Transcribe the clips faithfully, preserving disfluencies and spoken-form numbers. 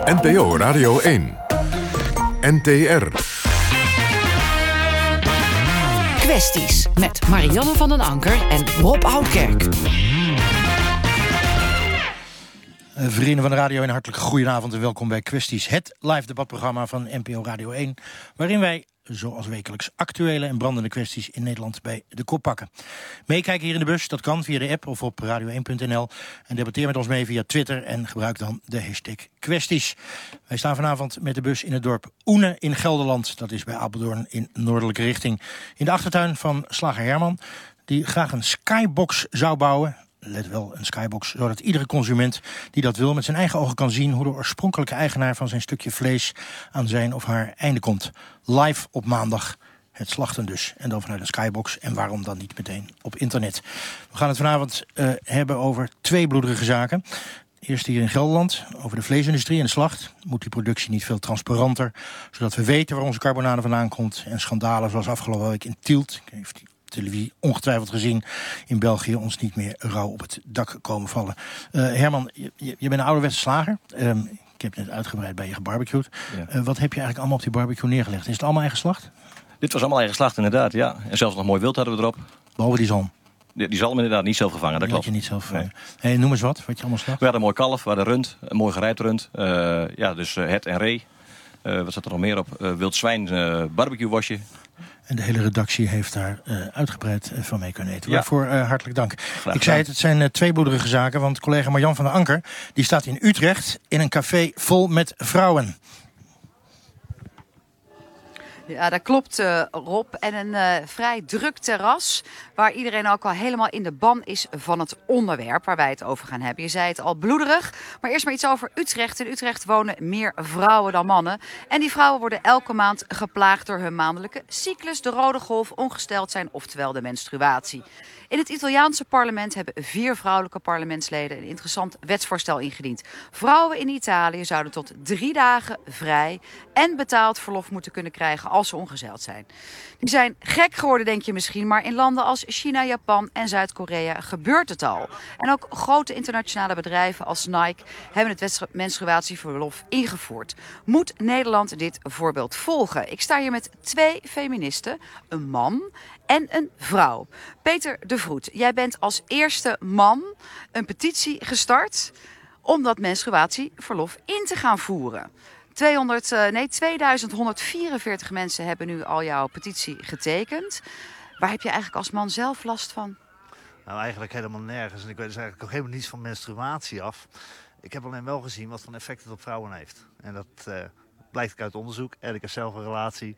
N P O Radio één. N T R. Kwesties met Marianne van den Anker en Rob Oudkerk. Vrienden van de Radio, een hartelijk goedenavond en welkom bij Kwesties, het live debatprogramma van N P O Radio één, waarin wij, zoals wekelijks, actuele en brandende kwesties in Nederland bij de kop pakken. Meekijken hier in de bus, dat kan via de app of op radio één punt n l. En debatteer met ons mee via Twitter en gebruik dan de hashtag kwesties. Wij staan vanavond met de bus in het dorp Oene in Gelderland. Dat is bij Apeldoorn in noordelijke richting. In de achtertuin van slager Herman, die graag een skybox zou bouwen. Let wel, een skybox, zodat iedere consument die dat wil met zijn eigen ogen kan zien hoe de oorspronkelijke eigenaar van zijn stukje vlees aan zijn of haar einde komt. Live op maandag. Het slachten dus. En dan vanuit een skybox. En waarom dan niet meteen op internet? We gaan het vanavond uh, hebben over twee bloederige zaken. Eerst hier in Gelderland, over de vleesindustrie en de slacht. Moet die productie niet veel transparanter, zodat we weten waar onze carbonade vandaan komt. En schandalen zoals afgelopen week in Tielt. Ik heeft die televisie ongetwijfeld gezien, in België ons niet meer rauw op het dak komen vallen. Uh, Herman, je, je bent een ouderwetse slager. Um, ik heb net uitgebreid bij je gebarbecued. Ja. Uh, wat heb je eigenlijk allemaal op die barbecue neergelegd? Is het allemaal eigen slacht? Dit was allemaal eigen slacht, inderdaad, ja. En zelfs nog mooi wild hadden we erop. Behalve die zalm? Die, die zalm inderdaad niet zelf gevangen, dat klopt. klopt. Je niet zelf gevangen. Nee. Hey, noem eens wat, wat je allemaal slacht. We hadden een mooi kalf, we hadden rund, een mooi gerijpt rund. Uh, ja, dus uh, het en ree. Uh, wat zat er nog meer op? Uh, wild zwijn, uh, barbecue wasje. En de hele redactie heeft daar uh, uitgebreid uh, van mee kunnen eten. Ja. Waarvoor uh, hartelijk dank. Graag Ik zei het, het zijn uh, twee bloederige zaken. Want collega Marjan van den Anker die staat in Utrecht in een café vol met vrouwen. Ja, dat klopt, uh, Rob. En een uh, vrij druk terras waar iedereen ook al helemaal in de ban is van het onderwerp waar wij het over gaan hebben. Je zei het al, bloederig. Maar eerst maar iets over Utrecht. In Utrecht wonen meer vrouwen dan mannen. En die vrouwen worden elke maand geplaagd door hun maandelijke cyclus, de rode golf, ongesteld zijn, oftewel de menstruatie. In het Italiaanse parlement hebben vier vrouwelijke parlementsleden een interessant wetsvoorstel ingediend. Vrouwen in Italië zouden tot drie dagen vrij en betaald verlof moeten kunnen krijgen als ze ongesteld zijn. Die zijn gek geworden, denk je misschien, maar in landen als China, Japan en Zuid-Korea gebeurt het al. En ook grote internationale bedrijven als Nike hebben het menstruatieverlof ingevoerd. Moet Nederland dit voorbeeld volgen? Ik sta hier met twee feministen, een man en een vrouw. Peter de Vroet, jij bent als eerste man een petitie gestart om dat menstruatieverlof in te gaan voeren. tweehonderd, nee, tweeduizend honderdvierenveertig mensen hebben nu al jouw petitie getekend. Waar heb je eigenlijk als man zelf last van? Nou, eigenlijk helemaal nergens. En ik weet dus eigenlijk ook helemaal niets van menstruatie af. Ik heb alleen wel gezien wat voor effect het op vrouwen heeft. En dat uh, blijkt uit onderzoek. En ik heb zelf een relatie.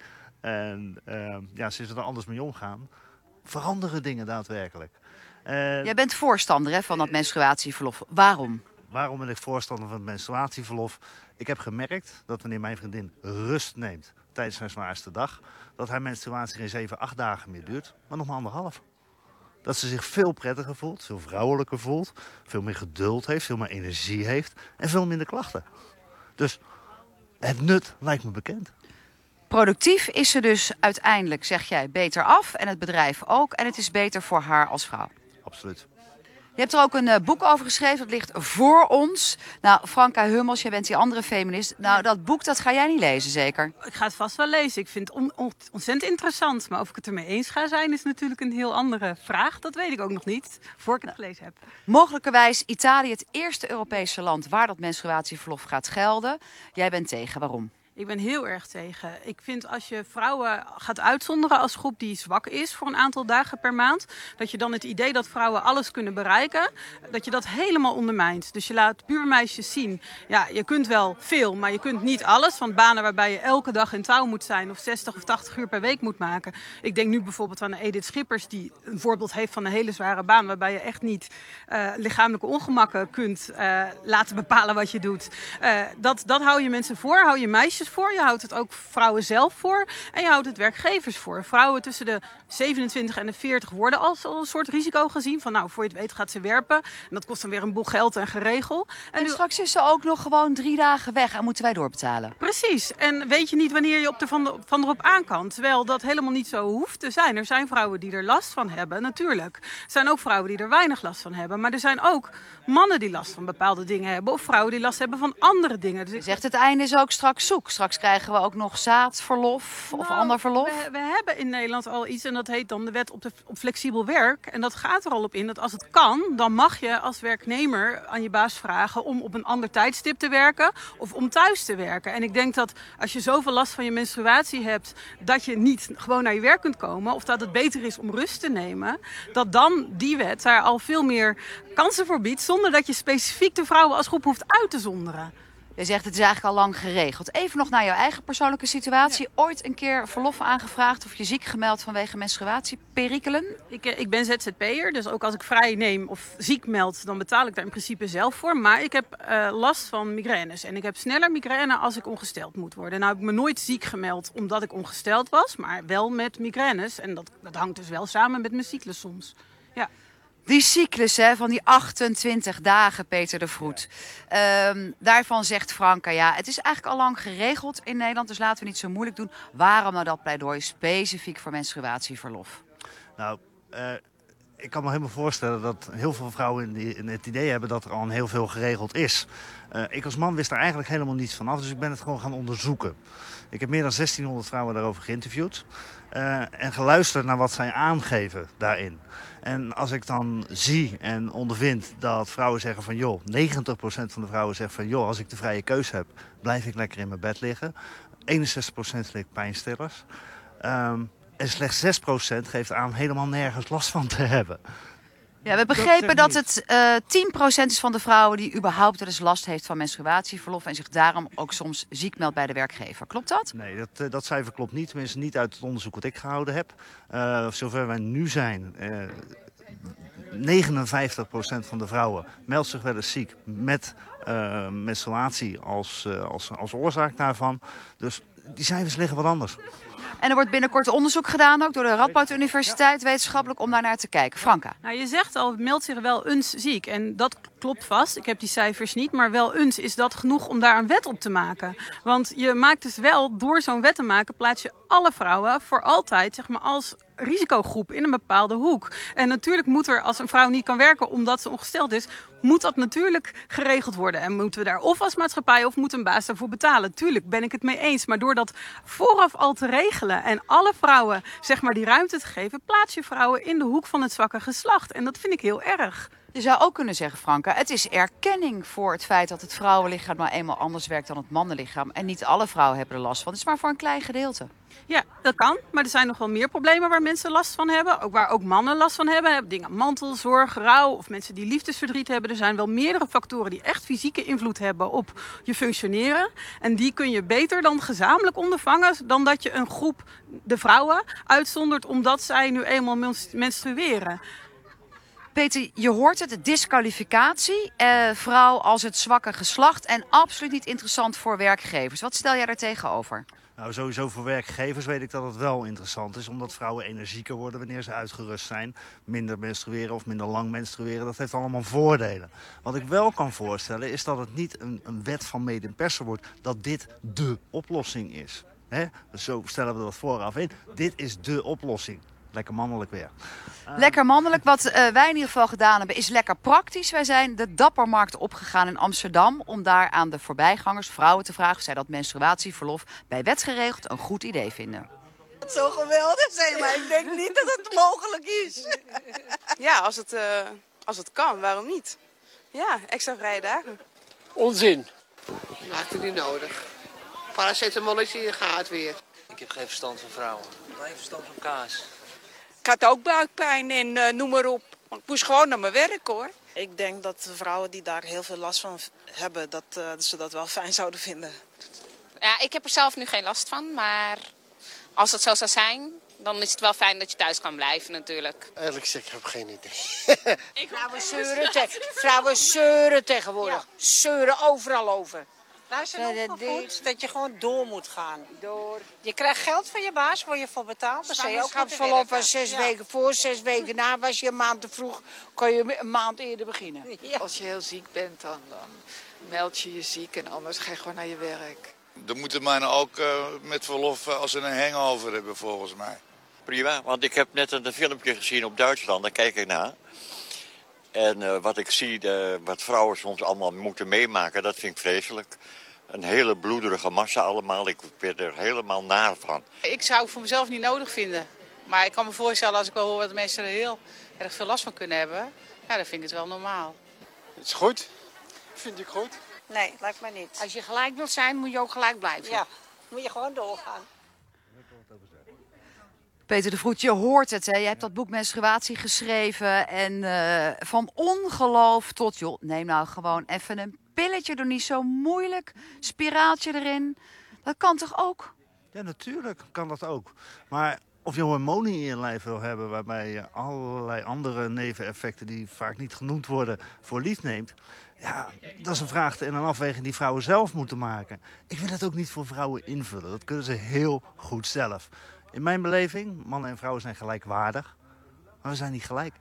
En uh, ja, sinds we er anders mee omgaan, veranderen dingen daadwerkelijk. Uh, Jij bent voorstander, hè, van dat menstruatieverlof. Waarom? Waarom ben ik voorstander van het menstruatieverlof? Ik heb gemerkt dat wanneer mijn vriendin rust neemt tijdens haar zwaarste dag, dat haar menstruatie geen zeven, acht dagen meer duurt, maar nog maar anderhalf. Dat ze zich veel prettiger voelt, veel vrouwelijker voelt, veel meer geduld heeft, veel meer energie heeft en veel minder klachten. Dus het nut lijkt me bekend. Productief is ze dus uiteindelijk, zeg jij, beter af en het bedrijf ook. En het is beter voor haar als vrouw. Absoluut. Je hebt er ook een uh, boek over geschreven, dat ligt voor ons. Nou, Franka Hummels, jij bent die andere feminist. Nou, dat boek, dat ga jij niet lezen, zeker? Ik ga het vast wel lezen. Ik vind het on- on- ontzettend interessant. Maar of ik het ermee eens ga zijn, is natuurlijk een heel andere vraag. Dat weet ik ook nog niet, voor ik het gelezen heb. Mogelijkerwijs Italië het eerste Europese land waar dat menstruatieverlof gaat gelden. Jij bent tegen, waarom? Ik ben heel erg tegen. Ik vind als je vrouwen gaat uitzonderen als groep die zwak is voor een aantal dagen per maand, dat je dan het idee dat vrouwen alles kunnen bereiken, dat je dat helemaal ondermijnt. Dus je laat buurmeisjes zien, ja, je kunt wel veel, maar je kunt niet alles. Want banen waarbij je elke dag in touw moet zijn of zestig of tachtig uur per week moet maken. Ik denk nu bijvoorbeeld aan Edith Schippers, die een voorbeeld heeft van een hele zware baan waarbij je echt niet uh, lichamelijke ongemakken kunt uh, laten bepalen wat je doet. Uh, dat, dat hou je mensen voor, hou je meisjes keuzes voor. Je houdt het ook vrouwen zelf voor. En je houdt het werkgevers voor. Vrouwen tussen de zevenentwintig en de veertig worden als al een soort risico gezien. Van nou, voor je het weet gaat ze werpen. En dat kost dan weer een boel geld en geregel. En, En nu- straks is ze ook nog gewoon drie dagen weg en moeten wij doorbetalen. Precies. En weet je niet wanneer je op de van, de, van erop aan kan. Terwijl dat helemaal niet zo hoeft te zijn. Er zijn vrouwen die er last van hebben, natuurlijk. Er zijn ook vrouwen die er weinig last van hebben. Maar er zijn ook mannen die last van bepaalde dingen hebben. Of vrouwen die last hebben van andere dingen. Dus Je ik zegt het einde is ook straks zoek. Straks krijgen we ook nog zaadverlof of Nou, ander verlof. We, we hebben in Nederland al iets en dat heet dan de wet op, de, op flexibel werk. En dat gaat er al op in dat als het kan, dan mag je als werknemer aan je baas vragen om op een ander tijdstip te werken of om thuis te werken. En ik denk dat als je zoveel last van je menstruatie hebt, dat je niet gewoon naar je werk kunt komen of dat het beter is om rust te nemen, dat dan die wet daar al veel meer kansen voor biedt, zonder dat je specifiek de vrouwen als groep hoeft uit te zonderen. Je zegt het is eigenlijk al lang geregeld. Even nog naar jouw eigen persoonlijke situatie. Ooit een keer verlof aangevraagd of je ziek gemeld vanwege menstruatieperikelen? Ik, eh, ik ben Z Z P'er, dus ook als ik vrij neem of ziek meld, dan betaal ik daar in principe zelf voor. Maar ik heb eh, last van migraines en ik heb sneller migraine als ik ongesteld moet worden. Nou heb ik me nooit ziek gemeld omdat ik ongesteld was, maar wel met migraines. En dat, dat hangt dus wel samen met mijn cyclus soms. Ja. Die cyclus hè, van die achtentwintig dagen, Peter de Vroet. Ehm, daarvan zegt Franka, ja, het is eigenlijk al lang geregeld in Nederland. Dus laten we niet zo moeilijk doen. Waarom nou dat pleidooi specifiek voor menstruatieverlof? Nou, uh, ik kan me helemaal voorstellen dat heel veel vrouwen in die, in het idee hebben dat er al een heel veel geregeld is. Uh, ik als man wist daar eigenlijk helemaal niets van af, dus ik ben het gewoon gaan onderzoeken. Ik heb meer dan zestienhonderd vrouwen daarover geïnterviewd uh, en geluisterd naar wat zij aangeven daarin. En als ik dan zie en ondervind dat vrouwen zeggen van joh, negentig procent van de vrouwen zegt van joh, als ik de vrije keus heb, blijf ik lekker in mijn bed liggen. eenenzestig procent slikt pijnstillers. Um, en slechts zes procent geeft aan helemaal nergens last van te hebben. Ja, we begrepen dat, dat het uh, tien procent is van de vrouwen die überhaupt wel eens last heeft van menstruatieverlof en zich daarom ook soms ziek meldt bij de werkgever. Klopt dat? Nee, dat, uh, dat cijfer klopt niet. Tenminste niet uit het onderzoek wat ik gehouden heb. Uh, zover wij nu zijn, uh, negenenvijftig procent van de vrouwen meldt zich wel eens ziek met uh, menstruatie als, uh, als, als oorzaak daarvan. Dus die cijfers liggen wat anders. En er wordt binnenkort onderzoek gedaan, ook door de Radboud Universiteit, wetenschappelijk, om daar naar te kijken. Franka. Nou, je zegt al, meldt zich wel eens ziek. En dat klopt vast. Ik heb die cijfers niet. Maar wel eens is dat genoeg om daar een wet op te maken. Want je maakt dus wel, door zo'n wet te maken, plaats je alle vrouwen voor altijd, zeg maar, als risicogroep in een bepaalde hoek. En natuurlijk moet er, als een vrouw niet kan werken omdat ze ongesteld is, moet dat natuurlijk geregeld worden. En moeten we daar of als maatschappij of moet een baas daarvoor betalen. Tuurlijk ben ik het mee eens. Maar door dat vooraf al te regelen en alle vrouwen, zeg maar, die ruimte te geven, plaats je vrouwen in de hoek van het zwakke geslacht. En dat vind ik heel erg. Je zou ook kunnen zeggen, Franka, het is erkenning voor het feit dat het vrouwenlichaam nou eenmaal anders werkt dan het mannenlichaam. En niet alle vrouwen hebben er last van. Het is maar voor een klein gedeelte. Ja, dat kan. Maar er zijn nog wel meer problemen waar mensen last van hebben. Ook waar ook mannen last van hebben. Dingen mantelzorg, rouw of mensen die liefdesverdriet hebben. Er zijn wel meerdere factoren die echt fysieke invloed hebben op je functioneren. En die kun je beter dan gezamenlijk ondervangen dan dat je een groep, de vrouwen, uitzondert omdat zij nu eenmaal menstrueren. Peter, je hoort het, de disqualificatie, eh, vrouw als het zwakke geslacht en absoluut niet interessant voor werkgevers. Wat stel jij daar tegenover? Nou, sowieso voor werkgevers weet ik dat het wel interessant is, omdat vrouwen energieker worden wanneer ze uitgerust zijn. Minder menstrueren of minder lang menstrueren, dat heeft allemaal voordelen. Wat ik wel kan voorstellen is dat het niet een, een wet van made in persen wordt, dat dit dé oplossing is. Hè? Dus zo stellen we dat vooraf in. Dit is dé oplossing. Lekker mannelijk weer. Lekker mannelijk. Wat uh, wij in ieder geval gedaan hebben is lekker praktisch. Wij zijn de Dappermarkt opgegaan in Amsterdam om daar aan de voorbijgangers, vrouwen te vragen of zij dat menstruatieverlof bij wet geregeld een goed idee vinden. Het zou geweldig zijn, maar ik denk niet dat het mogelijk is. Ja, als het, uh, als het kan, waarom niet? Ja, extra vrije dagen. Onzin. Maakt het niet nodig. Paracetamolletje gaat weer. Ik heb geen verstand van vrouwen. Geen verstand van kaas. Ik had ook buikpijn en uh, noem maar op. Ik moest gewoon naar mijn werk, hoor. Ik denk dat de vrouwen die daar heel veel last van hebben, dat, uh, dat ze dat wel fijn zouden vinden. Ja, ik heb er zelf nu geen last van, maar als het zo zou zijn, dan is het wel fijn dat je thuis kan blijven natuurlijk. Eerlijk gezegd, ik heb geen idee. Vrouwen zeuren, te vrouwen zeuren tegenwoordig. Ja. Zeuren overal over. Daar zijn Nee, opgevoed dat je gewoon door moet gaan. Door. Je krijgt geld van je baas, word je voor betaald. Dan zou je ook moeten Zwangerschapsverlof werken. was zes Ja. weken voor, zes weken na. Was je een maand te vroeg, kon je een maand eerder beginnen. Ja. Als je heel ziek bent, dan, dan meld je je ziek en anders ga je gewoon naar je werk. Dan moeten mannen ook uh, met verlof uh, als ze een hangover hebben, volgens mij. Prima, want ik heb net een filmpje gezien op Duitsland, daar kijk ik naar. En uh, wat ik zie, de, wat vrouwen soms allemaal moeten meemaken, dat vind ik vreselijk. Een hele bloederige massa allemaal, ik ben er helemaal naar van. Ik zou het voor mezelf niet nodig vinden. Maar ik kan me voorstellen, als ik wel hoor dat mensen er heel erg veel last van kunnen hebben, ja, dan vind ik het wel normaal. Het is goed. Vind ik goed. Nee, lijkt mij niet. Als je gelijk wilt zijn, moet je ook gelijk blijven. Ja, moet je gewoon doorgaan. Peter de Vroet, je hoort het, hè? Je hebt dat boek Menstruatie geschreven. En uh, van ongeloof tot, joh, neem nou gewoon even een pilletje, doe niet zo moeilijk. Spiraaltje erin. Dat kan toch ook? Ja, natuurlijk kan dat ook. Maar of je hormonen in je lijf wil hebben waarbij je allerlei andere neveneffecten die vaak niet genoemd worden voor lief neemt. Ja, dat is een vraag en een afweging die vrouwen zelf moeten maken. Ik wil het ook niet voor vrouwen invullen. Dat kunnen ze heel goed zelf. In mijn beleving, mannen en vrouwen zijn gelijkwaardig. Maar we zijn niet gelijk.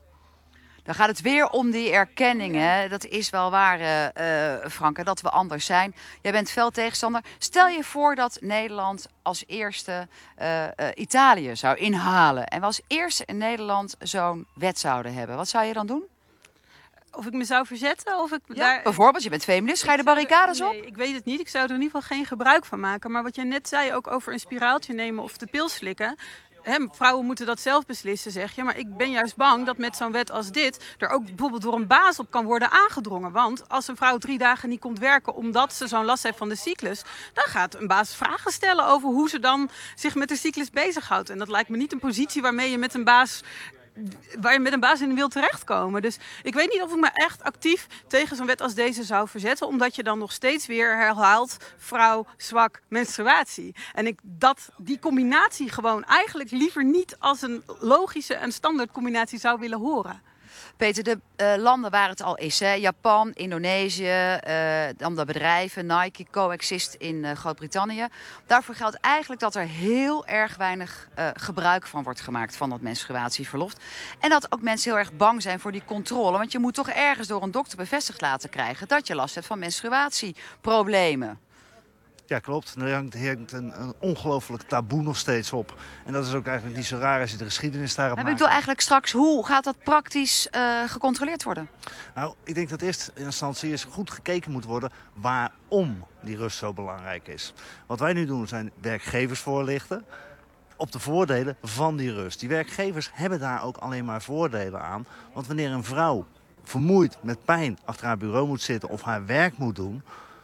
Dan gaat het weer om die erkenning. Hè? Dat is wel waar, uh, Frank, dat we anders zijn. Jij bent fel tegenstander. Stel je voor dat Nederland als eerste uh, uh, Italië zou inhalen. En we als eerste in Nederland zo'n wet zouden hebben. Wat zou je dan doen? Of ik me zou verzetten? Of ik Ja, daar... bijvoorbeeld, je bent feminist. Ga je de barricades op? Nee, ik weet het niet. Ik zou er in ieder geval geen gebruik van maken. Maar wat je net zei, ook over een spiraaltje nemen of de pil slikken. Hè, vrouwen moeten dat zelf beslissen, zeg je. Maar ik ben juist bang dat met zo'n wet als dit er ook bijvoorbeeld door een baas op kan worden aangedrongen. Want als een vrouw drie dagen niet komt werken omdat ze zo'n last heeft van de cyclus, dan gaat een baas vragen stellen over hoe ze dan zich met de cyclus bezighoudt. En dat lijkt me niet een positie waarmee je met een baas... waar je met een baas in wil terechtkomen. Dus ik weet niet of ik me echt actief tegen zo'n wet als deze zou verzetten. Omdat je dan nog steeds weer herhaalt vrouw, zwak, menstruatie. En ik dat die combinatie gewoon eigenlijk liever niet als een logische en standaard combinatie zou willen horen. Peter, de uh, landen waar het al is, hè? Japan, Indonesië, uh, dan de bedrijven, Nike, Coexist in uh, Groot-Brittannië. Daarvoor geldt eigenlijk dat er heel erg weinig uh, gebruik van wordt gemaakt van dat menstruatieverlof. En dat ook mensen heel erg bang zijn voor die controle. Want je moet toch ergens door een dokter bevestigd laten krijgen dat je last hebt van menstruatieproblemen. Ja, klopt. Er hangt, hangt een, een ongelooflijk taboe nog steeds op. En dat is ook eigenlijk niet zo raar als je de geschiedenis daarop Maar maakt. ik bedoel eigenlijk straks, hoe gaat dat praktisch uh, gecontroleerd worden? Nou, ik denk dat eerst in instantie eens goed gekeken moet worden waarom die rust zo belangrijk is. Wat wij nu doen zijn werkgevers voorlichten op de voordelen van die rust. Die werkgevers hebben daar ook alleen maar voordelen aan. Want wanneer een vrouw vermoeid met pijn achter haar bureau moet zitten of haar werk moet doen,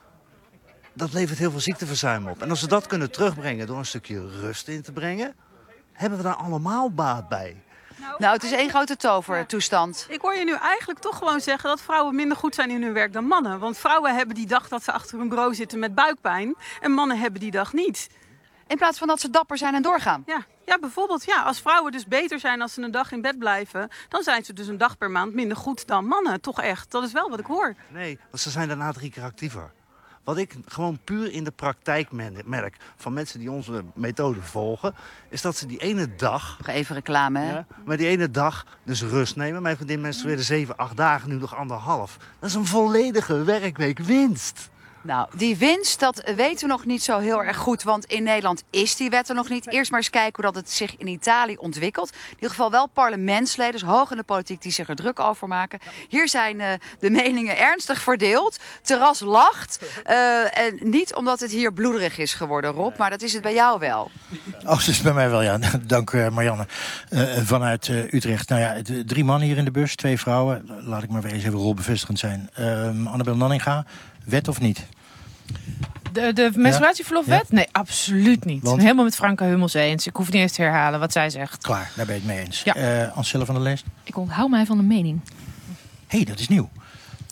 dat levert heel veel ziekteverzuim op. En als we dat kunnen terugbrengen door een stukje rust in te brengen, hebben we daar allemaal baat bij. Nou, nou het is één grote tovertoestand. Ik hoor je nu eigenlijk toch gewoon zeggen dat vrouwen minder goed zijn in hun werk dan mannen. Want vrouwen hebben die dag dat ze achter hun bureau zitten met buikpijn en mannen hebben die dag niet. In plaats van dat ze dapper zijn en doorgaan. Ja, ja, bijvoorbeeld. Ja, als vrouwen dus beter zijn als ze een dag in bed blijven, dan zijn ze dus een dag per maand minder goed dan mannen. Toch echt. Dat is wel wat ik hoor. Nee, want ze zijn daarna drie keer actiever. Wat ik gewoon puur in de praktijk merk van mensen die onze methode volgen, is dat ze die ene dag... Even reclame, hè? Ja, maar die ene dag dus rust nemen. Mijn vriendin menstrueerde zeven, acht dagen, nu nog anderhalf. Dat is een volledige werkweek winst. Nou, die winst, dat weten we nog niet zo heel erg goed. Want in Nederland is die wet er nog niet. Eerst maar eens kijken hoe dat het zich in Italië ontwikkelt. In ieder geval wel parlementsleden, dus hoog in de politiek, die zich er druk over maken. Hier zijn uh, de meningen ernstig verdeeld. Terras lacht. Uh, en niet omdat het hier bloederig is geworden, Rob. Maar dat is het bij jou wel. Oh, dat is bij mij wel, ja. Dank uh, Marianne. Uh, vanuit uh, Utrecht. Nou ja, de, drie mannen hier in de bus, twee vrouwen. Laat ik maar weer eens even rolbevestigend zijn. Uh, Annabel Nanninga. Wet of niet? De, de menstruatieverlofwet? Ja? Nee, absoluut niet. Want? Helemaal met Franka Hummels eens. Ik hoef niet eens te herhalen wat zij zegt. Klaar, daar ben je het mee eens. Ja. Uh, Ancelle van der Leest? Ik onthoud mij van de mening. Hé, hey, dat is nieuw.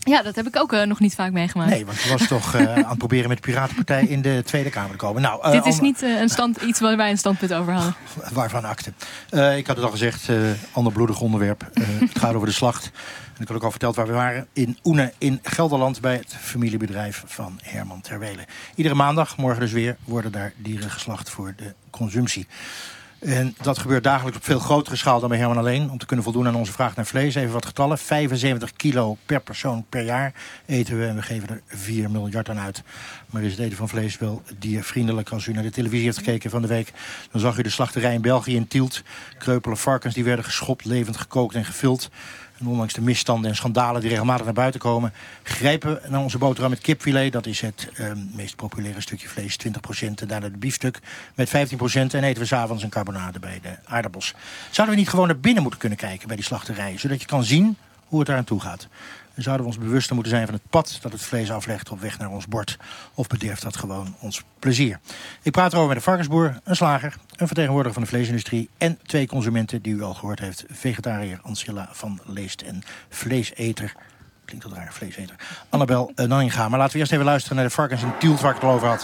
Ja, dat heb ik ook uh, nog niet vaak meegemaakt. Nee, want je was toch uh, aan het proberen met de Piratenpartij in de Tweede Kamer te komen. Nou, uh, Dit is Anne... niet uh, een stand, iets waar wij een standpunt over hadden. Waarvan akte. Uh, ik had het al gezegd, uh, ander bloedig onderwerp. Uh, het gaat over de slacht. En ik had ook al verteld waar we waren. In Oene in Gelderland bij het familiebedrijf van Herman Terwele. Iedere maandag, morgen dus weer, worden daar dieren geslacht voor de consumptie. En dat gebeurt dagelijks op veel grotere schaal dan bij Herman alleen. Om te kunnen voldoen aan onze vraag naar vlees. Even wat getallen. vijfenzeventig kilo per persoon per jaar eten we. En we geven er vier miljard aan uit. Maar is het eten van vlees wel diervriendelijk? Als u naar de televisie heeft gekeken van de week, dan zag u de slachterij in België in Tielt. Kreupele varkens die werden geschopt, levend gekookt en gevuld. En ondanks de misstanden en schandalen die regelmatig naar buiten komen, grijpen we naar onze boterham met kipfilet. Dat is het uh, meest populaire stukje vlees, twintig procent. En daarna de biefstuk met vijftien procent. En eten we 's avonds een carbonade bij de aardappels. Zouden we niet gewoon naar binnen moeten kunnen kijken bij die slachterijen, zodat je kan zien hoe het eraan toe gaat? En zouden we ons bewuster moeten zijn van het pad dat het vlees aflegt op weg naar ons bord? Of bederft dat gewoon ons plezier? Ik praat erover met een varkensboer, een slager, een vertegenwoordiger van de vleesindustrie en twee consumenten die u al gehoord heeft. Vegetariër Ancilla van Leest en vleeseter, klinkt dat raar, vleeseter, Annabel uh, Nanninga. Maar laten we eerst even luisteren naar de varkens in Tielt waar ik het al over had.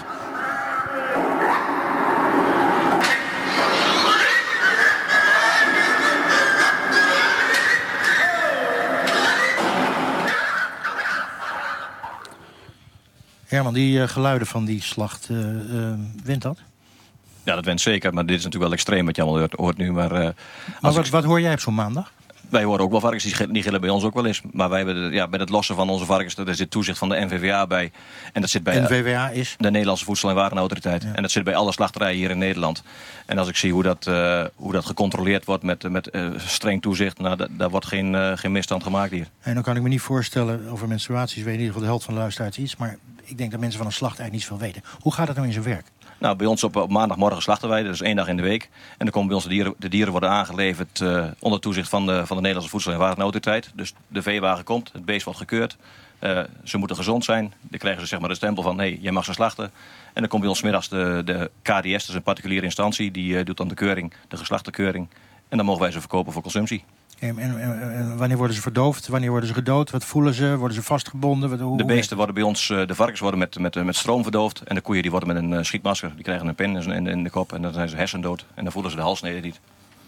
Herman, die uh, geluiden van die slacht, uh, uh, wint dat? Ja, dat wint zeker. Maar dit is natuurlijk wel extreem wat je allemaal hoort, hoort nu. Maar, uh, maar wat, ik... wat hoor jij op zo'n maandag? Wij horen ook wel varkens, die, die gillen bij ons ook wel eens. Maar wij hebben de, ja, bij het lossen van onze varkens, daar zit toezicht van de N V W A bij. En dat zit bij N V W A is? De Nederlandse Voedsel- en Warenautoriteit. Ja. En dat zit bij alle slachterijen hier in Nederland. En als ik zie hoe dat, uh, hoe dat gecontroleerd wordt met, met uh, streng toezicht, nou, da, daar wordt geen, uh, geen misstand gemaakt hier. En dan kan ik me niet voorstellen, over menstruaties weet in ieder geval de helft van de luisteraars iets. Maar ik denk dat mensen van een slacht eigenlijk niet zoveel weten. Hoe gaat het nou in zijn werk? Nou, bij ons op, op maandagmorgen slachten wij, dat is één dag in de week. En dan komen bij ons de dieren, de dieren worden aangeleverd uh, onder toezicht van de, van de Nederlandse Voedsel- en Warenautoriteit. Dus de veewagen komt, het beest wordt gekeurd. Uh, ze moeten gezond zijn. Dan krijgen ze zeg maar de stempel van, nee, jij mag ze slachten. En dan komt bij ons 's middags de, de K D S, dat is een particuliere instantie. Die uh, doet dan de keuring, de geslachtenkeuring. En dan mogen wij ze verkopen voor consumptie. En, en, en wanneer worden ze verdoofd? Wanneer worden ze gedood? Wat voelen ze? Worden ze vastgebonden? Wat, hoe... De beesten worden bij ons, de varkens worden met, met, met stroom verdoofd. En de koeien die worden met een uh, schietmasker. Die krijgen een pin in de, in de kop en dan zijn ze hersendood. En dan voelen ze de halsnede niet.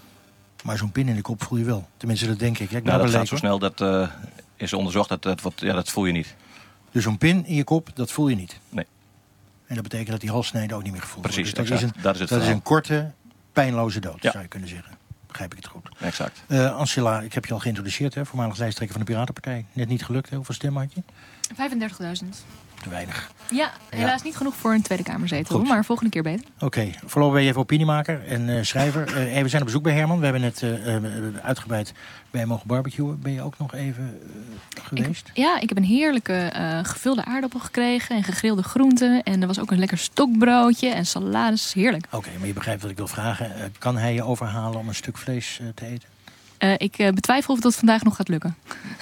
Maar zo'n pin in de kop voel je wel. Tenminste, dat denk ik. Ja, ik nou, dat gaat zo snel, dat uh, is onderzocht. Dat, dat, ja, dat voel je niet. Dus zo'n pin in je kop, dat voel je niet? Nee. En dat betekent dat die halsnede ook niet meer gevoeld Precies, wordt. Dus dat, is een, dat is het dat is een korte, pijnloze dood, ja. zou je kunnen zeggen. Begrijp ik het goed. Exact. Uh, Ancilla, ik heb je al geïntroduceerd, hè, voormalig lijsttrekker van de Piratenpartij. Net niet gelukt, hè? Hoeveel stemmen had je? vijfendertigduizend. Te weinig. Ja, helaas ja. niet genoeg voor een Tweede Kamerzetel, goed. Maar volgende keer beter. Oké, okay. Voorlopig ben je even opiniemaker en uh, schrijver. Uh, hey, we zijn op bezoek bij Herman. We hebben net uh, uh, uitgebreid bij hem mogen barbecuen. Ben je ook nog even uh, geweest? Ik, ja, ik heb een heerlijke uh, gevulde aardappel gekregen en gegrilde groenten. En er was ook een lekker stokbroodje en salades. Heerlijk. Oké, okay, maar je begrijpt wat ik wil vragen. Uh, kan hij je overhalen om een stuk vlees uh, te eten? Uh, ik uh, betwijfel of dat vandaag nog gaat lukken.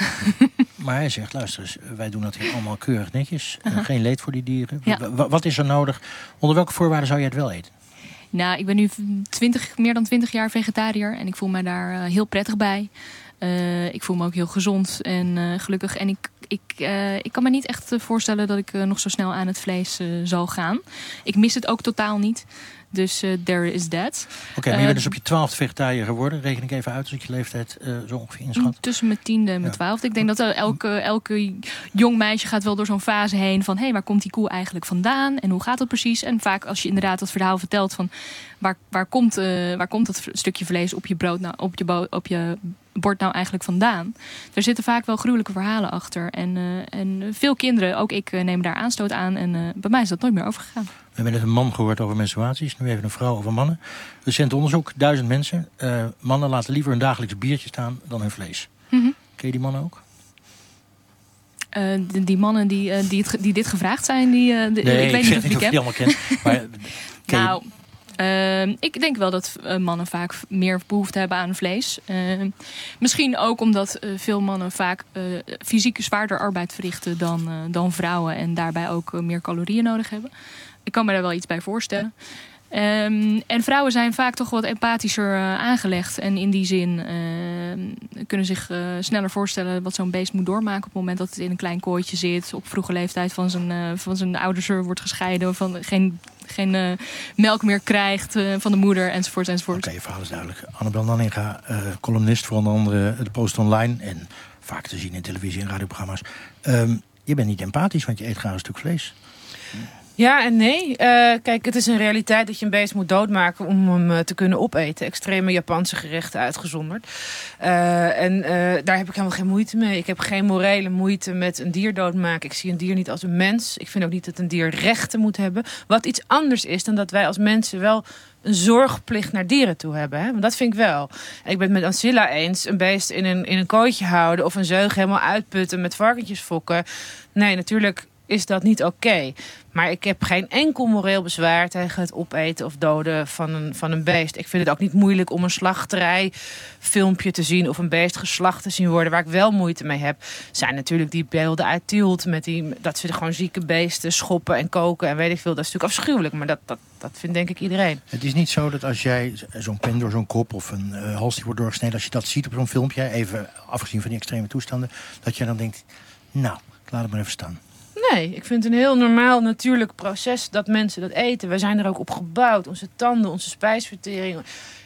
Maar hij zegt, luister eens, wij doen dat hier allemaal keurig netjes. Uh, geen leed voor die dieren. Ja. W- wat is er nodig? Onder welke voorwaarden zou je het wel eten? Nou, ik ben nu twintig, meer dan twintig jaar vegetariër. En ik voel me daar uh, heel prettig bij. Uh, ik voel me ook heel gezond en uh, gelukkig. En ik, ik, uh, ik kan me niet echt voorstellen dat ik uh, nog zo snel aan het vlees uh, zal gaan. Ik mis het ook totaal niet. Dus uh, there is that. Oké, okay, maar je bent uh, dus op je twaalfde vegetariër geworden. Reken ik even uit als ik je leeftijd uh, zo ongeveer inschat. Tussen mijn tiende en mijn ja. twaalfde. Ik denk dat uh, elke, elke jong meisje gaat wel door zo'n fase heen van... hé, hey, waar komt die koe eigenlijk vandaan? En hoe gaat dat precies? En vaak als je inderdaad dat verhaal vertelt van... waar, waar, komt, uh, waar komt dat stukje vlees op je, brood nou, op je, bo- op je bord nou eigenlijk vandaan? Er zitten vaak wel gruwelijke verhalen achter. En, uh, en veel kinderen, ook ik, uh, nemen daar aanstoot aan. En uh, bij mij is dat nooit meer overgegaan. We hebben net een man gehoord over menstruaties. Nu even een vrouw over mannen. Recent onderzoek, duizend mensen. Uh, mannen laten liever hun dagelijks biertje staan dan hun vlees. Mm-hmm. Ken je die mannen ook? Uh, die, die mannen die, uh, die, het, die dit gevraagd zijn, die, uh, de, nee, ik weet ik niet of ik je die allemaal kent. Maar, nou, uh, ik denk wel dat uh, mannen vaak meer behoefte hebben aan vlees. Uh, misschien ook omdat uh, veel mannen vaak uh, fysiek zwaarder arbeid verrichten dan, uh, dan vrouwen. En daarbij ook uh, meer calorieën nodig hebben. Ik kan me daar wel iets bij voorstellen. Um, en vrouwen zijn vaak toch wat empathischer uh, aangelegd. En in die zin uh, kunnen zich uh, sneller voorstellen wat zo'n beest moet doormaken op het moment dat het in een klein kooitje zit. Op vroege leeftijd van zijn, uh, van zijn ouders wordt gescheiden. Van geen geen uh, melk meer krijgt uh, van de moeder enzovoort enzovoort. Oké, okay, je verhaal is duidelijk. Annabel Nanninga, uh, columnist voor onder andere de Post Online. En vaak te zien in televisie- en radioprogramma's. Um, je bent niet empathisch, want je eet graag een stuk vlees. Ja en nee. Uh, kijk, het is een realiteit dat je een beest moet doodmaken om hem uh, te kunnen opeten. Extreme Japanse gerechten uitgezonderd. Uh, en uh, daar heb ik helemaal geen moeite mee. Ik heb geen morele moeite met een dier doodmaken. Ik zie een dier niet als een mens. Ik vind ook niet dat een dier rechten moet hebben. Wat iets anders is dan dat wij als mensen wel een zorgplicht naar dieren toe hebben. Hè? Want dat vind ik wel. En ik ben het met Ancilla eens. Een beest in een, in een kooitje houden of een zeug helemaal uitputten met varkentjes fokken. Nee, natuurlijk is dat niet oké. Okay. Maar ik heb geen enkel moreel bezwaar tegen het opeten of doden van een, van een beest. Ik vind het ook niet moeilijk om een slachterijfilmpje te zien of een beest geslacht te zien worden. Waar ik wel moeite mee heb, zijn natuurlijk die beelden uit Tielt. Met die, dat ze gewoon zieke beesten schoppen en koken en weet ik veel. Dat is natuurlijk afschuwelijk, maar dat, dat, dat vindt denk ik iedereen. Het is niet zo dat als jij zo'n pen door zo'n kop of een uh, hals die wordt doorgesneden, als je dat ziet op zo'n filmpje, even afgezien van die extreme toestanden, dat je dan denkt, nou, laat het maar even staan. Nee, ik vind het een heel normaal, natuurlijk proces dat mensen dat eten. Wij zijn er ook op gebouwd. Onze tanden, onze spijsvertering,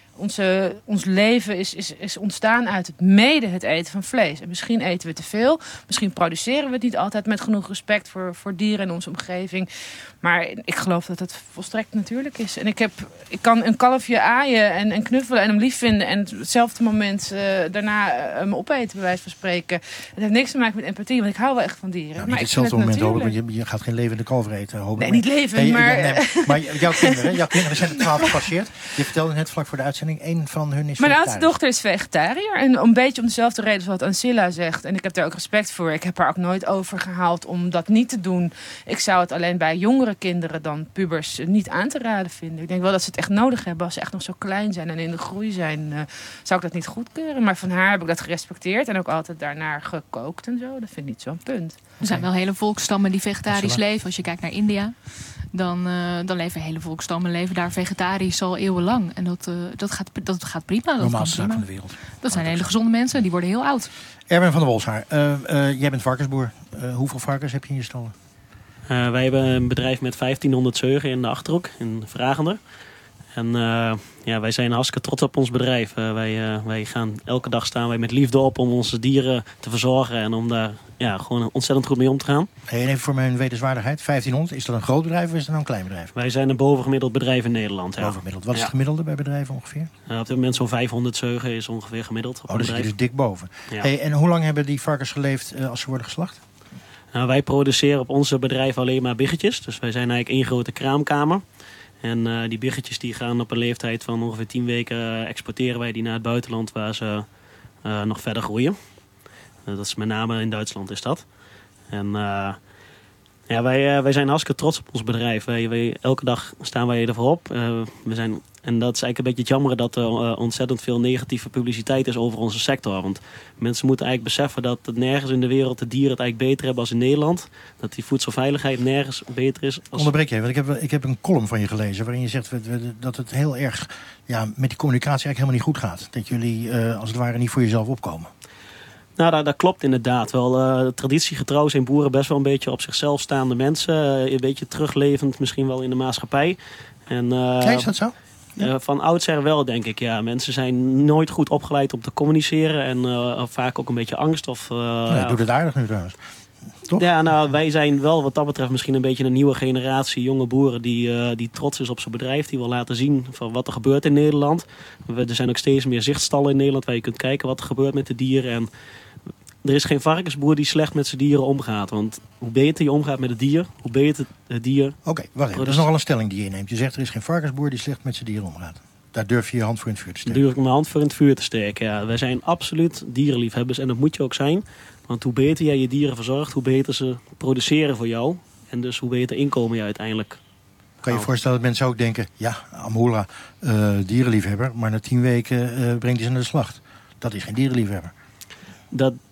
onze, ons leven is, is, is ontstaan uit het mede het eten van vlees. En misschien eten we te veel. Misschien produceren we het niet altijd met genoeg respect voor, voor dieren en onze omgeving. Maar ik geloof dat het volstrekt natuurlijk is. En ik, heb, ik kan een kalfje aaien en, en knuffelen en hem lief vinden. En hetzelfde moment uh, daarna uh, hem opeten, bij wijze van spreken. Het heeft niks te maken met empathie, want ik hou wel echt van dieren. Nou, maar niet hetzelfde moment hoop ik, want je, je gaat geen levende kalver eten. Hoop nee, ik. niet leven, nee, maar... Ja, nee, maar jouw kinderen, jouw kinderen zijn de twaalf gepasseerd. Je vertelde net vlak voor de uitzending, één van hun is Mijn vegetariër. oudste dochter is vegetariër. En een beetje om dezelfde reden zoals Ancilla zegt. En ik heb daar ook respect voor. Ik heb haar ook nooit overgehaald om dat niet te doen. Ik zou het alleen bij jongere kinderen dan pubers niet aan te raden vinden. Ik denk wel dat ze het echt nodig hebben. Als ze echt nog zo klein zijn en in de groei zijn, uh, zou ik dat niet goedkeuren. Maar van haar heb ik dat gerespecteerd en ook altijd daarnaar gekookt en zo. Dat vind ik niet zo'n punt. Er zijn wel hele volksstammen die vegetarisch Ancilla. leven. Als je kijkt naar India, dan, uh, dan leven hele volksstammen leven daar vegetarisch al eeuwenlang. En dat, uh, dat, gaat, dat gaat prima. Dat Normaalste prima. zaak van de wereld. Dat zijn hele gezonde mensen. Die worden heel oud. Erwin van der Wolfshaar, uh, uh, jij bent varkensboer. Uh, hoeveel varkens heb je in je stallen? Uh, wij hebben een bedrijf met vijftienhonderd zeugen in de Achterhoek, in Vragender. En uh, ja, wij zijn hartstikke trots op ons bedrijf. Uh, wij, uh, wij gaan elke dag staan wij met liefde op om onze dieren te verzorgen en om daar ja, gewoon ontzettend goed mee om te gaan. Hey, en even voor mijn wetenswaardigheid, vijftienhonderd, is dat een groot bedrijf of is dat nou een klein bedrijf? Wij zijn een bovengemiddeld bedrijf in Nederland. Ja. Bovengemiddeld. Wat is ja. het gemiddelde bij bedrijven ongeveer? Uh, op dit moment zo'n vijfhonderd zeugen is ongeveer gemiddeld. Op Oh, daar zit je dus dik boven. Ja. Hey, en hoe lang hebben die varkens geleefd uh, als ze worden geslacht? Nou, wij produceren op onze bedrijf alleen maar biggetjes. Dus wij zijn eigenlijk één grote kraamkamer. En uh, die biggetjes die gaan op een leeftijd van ongeveer tien weken uh, exporteren wij die naar het buitenland waar ze uh, nog verder groeien. Uh, dat is met name in Duitsland is dat. En uh, ja, wij, uh, wij zijn hartstikke trots op ons bedrijf. Wij, wij, elke dag staan wij ervoor op. Uh, we zijn, en dat is eigenlijk een beetje jammer dat er uh, ontzettend veel negatieve publiciteit is over onze sector. Want mensen moeten eigenlijk beseffen dat het nergens in de wereld de dieren het eigenlijk beter hebben als in Nederland. Dat die voedselveiligheid nergens beter is. Als... Onderbreek je, want ik heb, ik heb een column van je gelezen waarin je zegt dat het heel erg ja, met die communicatie eigenlijk helemaal niet goed gaat. Dat jullie uh, als het ware niet voor jezelf opkomen. Nou, dat, dat klopt inderdaad wel. Uh, traditiegetrouw zijn boeren best wel een beetje op zichzelf staande mensen. Uh, een beetje teruglevend misschien wel in de maatschappij. En, uh, ja, is dat zo? Uh, van oudsher wel, denk ik. Ja. Mensen zijn nooit goed opgeleid om te communiceren. En uh, vaak ook een beetje angst. Of, uh, ja, ja. doet het aardig nu trouwens. Toch? Ja, nou, wij zijn wel wat dat betreft misschien een beetje een nieuwe generatie jonge boeren die, uh, die trots is op zijn bedrijf. Die wil laten zien van wat er gebeurt in Nederland. We, er zijn ook steeds meer zichtstallen in Nederland waar je kunt kijken wat er gebeurt met de dieren. En er is geen varkensboer die slecht met zijn dieren omgaat. Want hoe beter je omgaat met het dier, hoe beter het dier... Oké, okay, wacht even. Dat is nogal een stelling die je neemt. Je zegt er is geen varkensboer die slecht met zijn dieren omgaat. Daar durf je je hand voor in het vuur te steken. Daar durf ik mijn hand voor in het vuur te steken, ja. Wij zijn absoluut dierenliefhebbers en dat moet je ook zijn. Want hoe beter jij je dieren verzorgt, hoe beter ze produceren voor jou. En dus hoe beter inkomen je uiteindelijk. Kan je je voorstellen dat mensen ook denken, ja, Amhula, uh, dierenliefhebber, maar na tien weken uh, brengt hij ze naar de slacht. Dat is geen dierenliefhebber. Dat,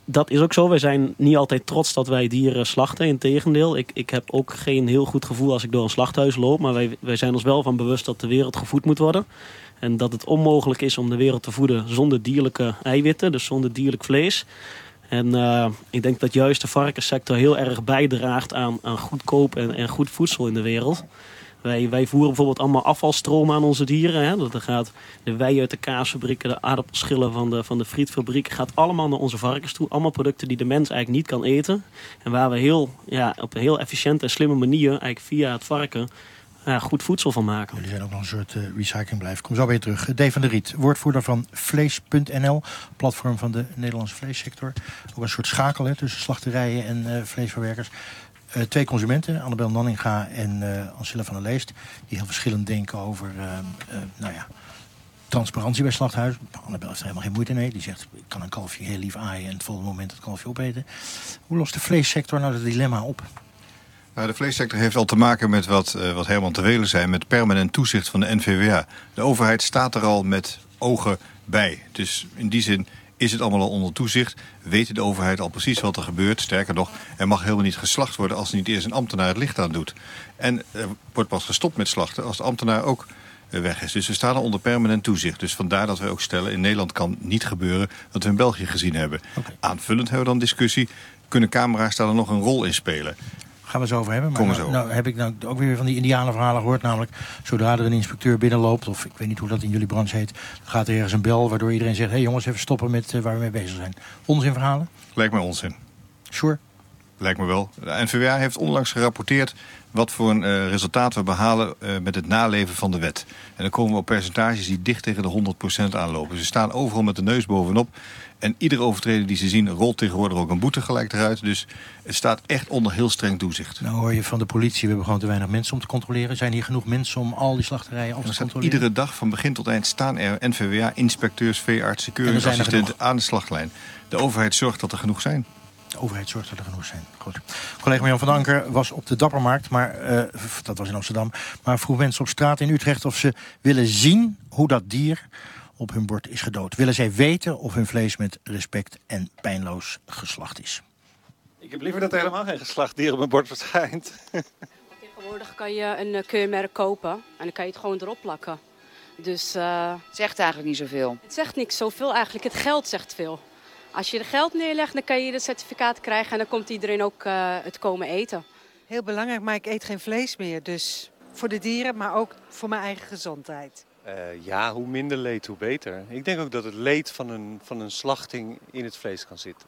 dat is ook zo. Wij zijn niet altijd trots dat wij dieren slachten. Integendeel, ik, ik heb ook geen heel goed gevoel als ik door een slachthuis loop. Maar wij, wij zijn ons wel van bewust dat de wereld gevoed moet worden. En dat het onmogelijk is om de wereld te voeden zonder dierlijke eiwitten. Dus zonder dierlijk vlees. En uh, ik denk dat juist de varkenssector heel erg bijdraagt aan, aan goedkoop en, en goed voedsel in de wereld. Wij, wij voeren bijvoorbeeld allemaal afvalstromen aan onze dieren. Hè. Dat gaat de wei uit de kaasfabrieken, de aardappelschillen van de, van de frietfabriek. Gaat allemaal naar onze varkens toe. Allemaal producten die de mens eigenlijk niet kan eten. En waar we heel, ja, op een heel efficiënte en slimme manier eigenlijk via het varken ja, goed voedsel van maken. Jullie zijn ook nog een soort uh, recyclingbedrijf. Kom zo weer terug. Dave van der Riet, woordvoerder van Vlees punt n l. Platform van de Nederlandse vleessector. Ook een soort schakel hè, tussen slachterijen en uh, vleesverwerkers. Uh, twee consumenten, Annabel Nanninga en uh, Ancilla van der Leest, die heel verschillend denken over uh, uh, nou ja, transparantie bij slachthuizen. Annabel heeft er helemaal geen moeite mee. Die zegt, ik kan een kalfje heel lief aaien en het volgende moment het kalfje opeten. Hoe lost de vleessector nou het dilemma op? Nou, de vleessector heeft al te maken met wat, uh, wat Herman te Welen zei, met permanent toezicht van de N V W A. De overheid staat er al met ogen bij. Dus in die zin is het allemaal al onder toezicht. Weet de overheid al precies wat er gebeurt. Sterker nog, er mag helemaal niet geslacht worden als niet eerst een ambtenaar het licht aan doet. En er wordt pas gestopt met slachten als de ambtenaar ook weg is. Dus we staan al onder permanent toezicht. Dus vandaar dat we ook stellen, in Nederland kan niet gebeuren wat we in België gezien hebben. Okay. Aanvullend hebben we dan discussie. Kunnen camera's daar dan nog een rol in spelen? Gaan we het zo over hebben. Maar Kom nou, zo. nou heb ik nou ook weer van die indianenverhalen gehoord. Namelijk, zodra er een inspecteur binnenloopt, of ik weet niet hoe dat in jullie branche heet, dan gaat er ergens een bel waardoor iedereen zegt, hé hey jongens, even stoppen met uh, waar we mee bezig zijn. Onzinverhalen? Lijkt mij onzin. Sure? Lijkt me wel. De N V W A heeft onlangs gerapporteerd wat voor een uh, resultaat we behalen uh, met het naleven van de wet. En dan komen we op percentages die dicht tegen de honderd procent aanlopen. Ze staan overal met de neus bovenop. En iedere overtreding die ze zien, rolt tegenwoordig ook een boete gelijk eruit. Dus het staat echt onder heel streng toezicht. Nou hoor je van de politie, we hebben gewoon te weinig mensen om te controleren. Zijn hier genoeg mensen om al die slachterijen af te controleren? Iedere dag van begin tot eind staan er N V W A-inspecteurs, veeartsen, keuringsassistenten aan de slachtlijn. De overheid zorgt dat er genoeg zijn. De overheid zorgt dat er genoeg zijn. Goed. Collega Marjan van Anker was op de Dappermarkt, maar uh, dat was in Amsterdam. Maar vroeg mensen op straat in Utrecht of ze willen zien hoe dat dier op hun bord is gedood. Willen zij weten of hun vlees met respect en pijnloos geslacht is? Ik heb liever dat er helemaal geen geslacht dier op mijn bord verschijnt. Tegenwoordig kan je een uh, keurmerk kopen en dan kan je het gewoon erop plakken. Dus uh, het zegt eigenlijk niet zoveel. Het zegt niks zoveel eigenlijk. Het geld zegt veel. Als je er geld neerlegt, dan kan je de certificaat krijgen en dan komt iedereen ook uh, het komen eten. Heel belangrijk, maar ik eet geen vlees meer. Dus voor de dieren, maar ook voor mijn eigen gezondheid. Uh, ja, hoe minder leed, hoe beter. Ik denk ook dat het leed van een, van een slachting in het vlees kan zitten.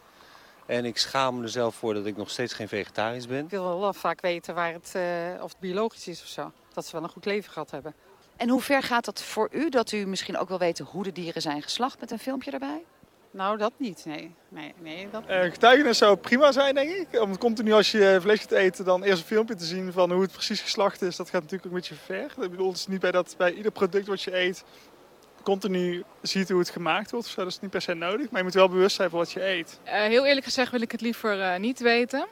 En ik schaam me er zelf voor dat ik nog steeds geen vegetarisch ben. Ik wil wel vaak weten waar het, uh, of het biologisch is of zo. Dat ze wel een goed leven gehad hebben. En hoe ver gaat dat voor u? Dat u misschien ook wil weten hoe de dieren zijn geslacht met een filmpje erbij? Nou, dat niet, nee. nee, nee dat... Uh, getuigenis zou prima zijn, denk ik. Om continu als je vlees gaat eten, dan eerst een filmpje te zien van hoe het precies geslacht is. Dat gaat natuurlijk ook een beetje ver. Ik bedoel, het is niet bij dat bij ieder product wat je eet, continu ziet hoe het gemaakt wordt. Zo, dat is niet per se nodig, maar je moet wel bewust zijn van wat je eet. Uh, heel eerlijk gezegd wil ik het liever uh, niet weten.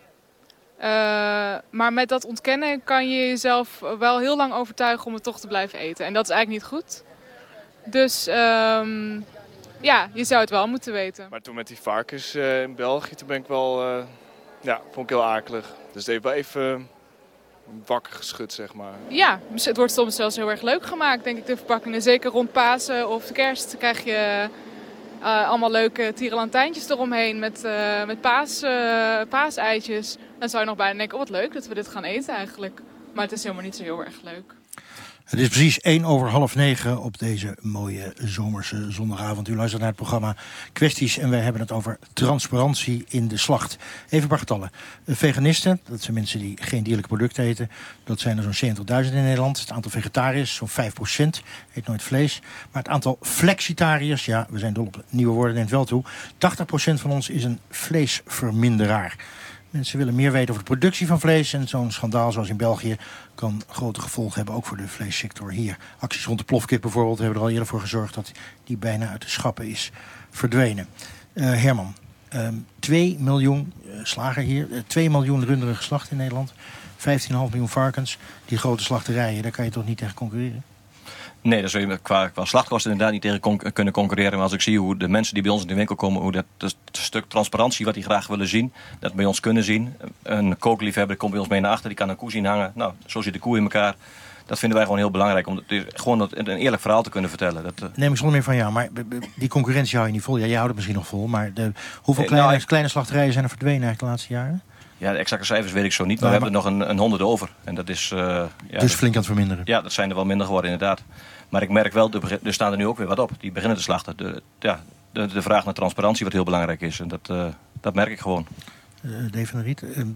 Uh, maar met dat ontkennen kan je jezelf wel heel lang overtuigen om het toch te blijven eten. En dat is eigenlijk niet goed. Dus... Um, Ja, je zou het wel moeten weten. Maar toen met die varkens uh, in België, toen ben ik wel, uh, ja, vond ik heel akelig. Dus het heeft wel even wakker geschud, zeg maar. Ja, het wordt soms zelfs heel erg leuk gemaakt, denk ik, de verpakkingen. Zeker rond Pasen of de kerst krijg je uh, allemaal leuke tierenlantijntjes eromheen met, uh, met paas, uh, paaseitjes. Dan zou je nog bijna denken, oh wat leuk dat we dit gaan eten eigenlijk. Maar het is helemaal niet zo heel erg leuk. Het is precies één over half negen op deze mooie zomerse zondagavond. U luistert naar het programma Kwesties en wij hebben het over transparantie in de slacht. Even een paar getallen. Veganisten, dat zijn mensen die geen dierlijke producten eten. Dat zijn er zo'n zeventigduizend in Nederland. Het aantal vegetariërs, zo'n vijf procent, eet nooit vlees. Maar het aantal flexitariërs, ja, we zijn dol op nieuwe woorden, neemt wel toe. tachtig procent van ons is een vleesverminderaar. Mensen willen meer weten over de productie van vlees. En zo'n schandaal zoals in België kan grote gevolgen hebben, ook voor de vleessector hier. Acties rond de plofkip bijvoorbeeld hebben er al eerder voor gezorgd dat die bijna uit de schappen is verdwenen. Uh, Herman, um, twee miljoen uh, slager hier, uh, twee miljoen runderen geslacht in Nederland. vijftien komma vijf miljoen varkens. Die grote slachterijen, daar kan je toch niet tegen concurreren? Nee, daar zul je qua, qua slachtkosten inderdaad niet tegen con- kunnen concurreren. Maar als ik zie hoe de mensen die bij ons in de winkel komen, hoe dat, dat stuk transparantie wat die graag willen zien, dat bij ons kunnen zien. Een kookliefhebber komt bij ons mee naar achter, die kan een koe zien hangen. Nou, zo zit de koe in elkaar. Dat vinden wij gewoon heel belangrijk, om het, gewoon een eerlijk verhaal te kunnen vertellen. Dat, uh... Neem ik zonder meer van jou, maar die concurrentie hou je niet vol. Ja, jij houdt het misschien nog vol, maar de, hoeveel kleine, nou, ik... kleine slachterijen zijn er verdwenen eigenlijk de laatste jaren? Ja, de exacte cijfers weet ik zo niet, maar ja, we maar... hebben er nog een, een honderd over. En dat is, uh, ja, dus flink aan het verminderen? Ja, dat zijn er wel minder geworden inderdaad. Maar ik merk wel, er staan er nu ook weer wat op. Die beginnen te slachten. De, ja, de, de vraag naar transparantie wat heel belangrijk is. En dat, uh, dat merk ik gewoon. Uh, Dave van der Riet, uh,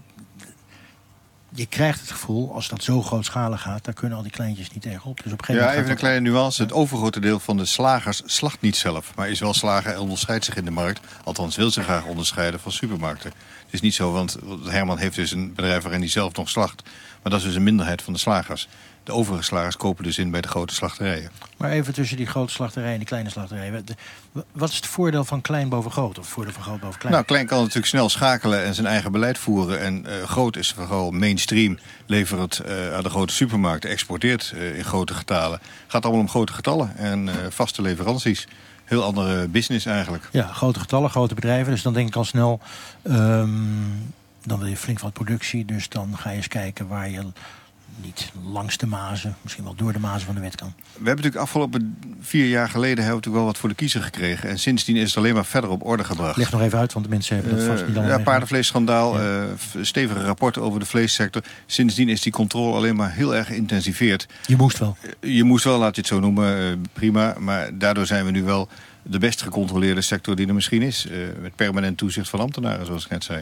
je krijgt het gevoel, als dat zo grootschalig gaat, daar kunnen al die kleintjes niet tegenop. Dus op een gegeven ja, moment even een kleine nuance. Het overgrote deel van de slagers slacht niet zelf. Maar is wel slager en onderscheidt zich in de markt. Althans wil zich graag onderscheiden van supermarkten. Het is niet zo, want Herman heeft dus een bedrijf waarin hij zelf nog slacht. Maar dat is dus een minderheid van de slagers. De overige slagers kopen dus in bij de grote slachterijen. Maar even tussen die grote slachterijen en die kleine slachterijen. Wat is het voordeel van klein boven groot? Of het voordeel van groot boven klein? Nou, klein kan natuurlijk snel schakelen en zijn eigen beleid voeren. En uh, groot is vooral mainstream. Levert uh, aan de grote supermarkten, exporteert uh, in grote getalen. Gaat allemaal om grote getallen en uh, vaste leveranties. Heel andere business eigenlijk. Ja, grote getallen, grote bedrijven. Dus dan denk ik al snel, um, dan wil je flink wat productie. Dus dan ga je eens kijken waar je niet langs de mazen, misschien wel door de mazen van de wet kan. We hebben natuurlijk afgelopen vier jaar geleden hebben we natuurlijk wel wat voor de kiezer gekregen. En sindsdien is het alleen maar verder op orde gebracht. Leg nog even uit, want de mensen hebben dat vast niet allemaal. Uh, ja, paardenvleesschandaal, ja. uh, stevige rapporten over de vleessector. Sindsdien is die controle alleen maar heel erg geïntensiveerd. Je moest wel. Uh, je moest wel, laat je het zo noemen, uh, prima. Maar daardoor zijn we nu wel de best gecontroleerde sector die er misschien is. Uh, met permanent toezicht van ambtenaren, zoals ik net zei.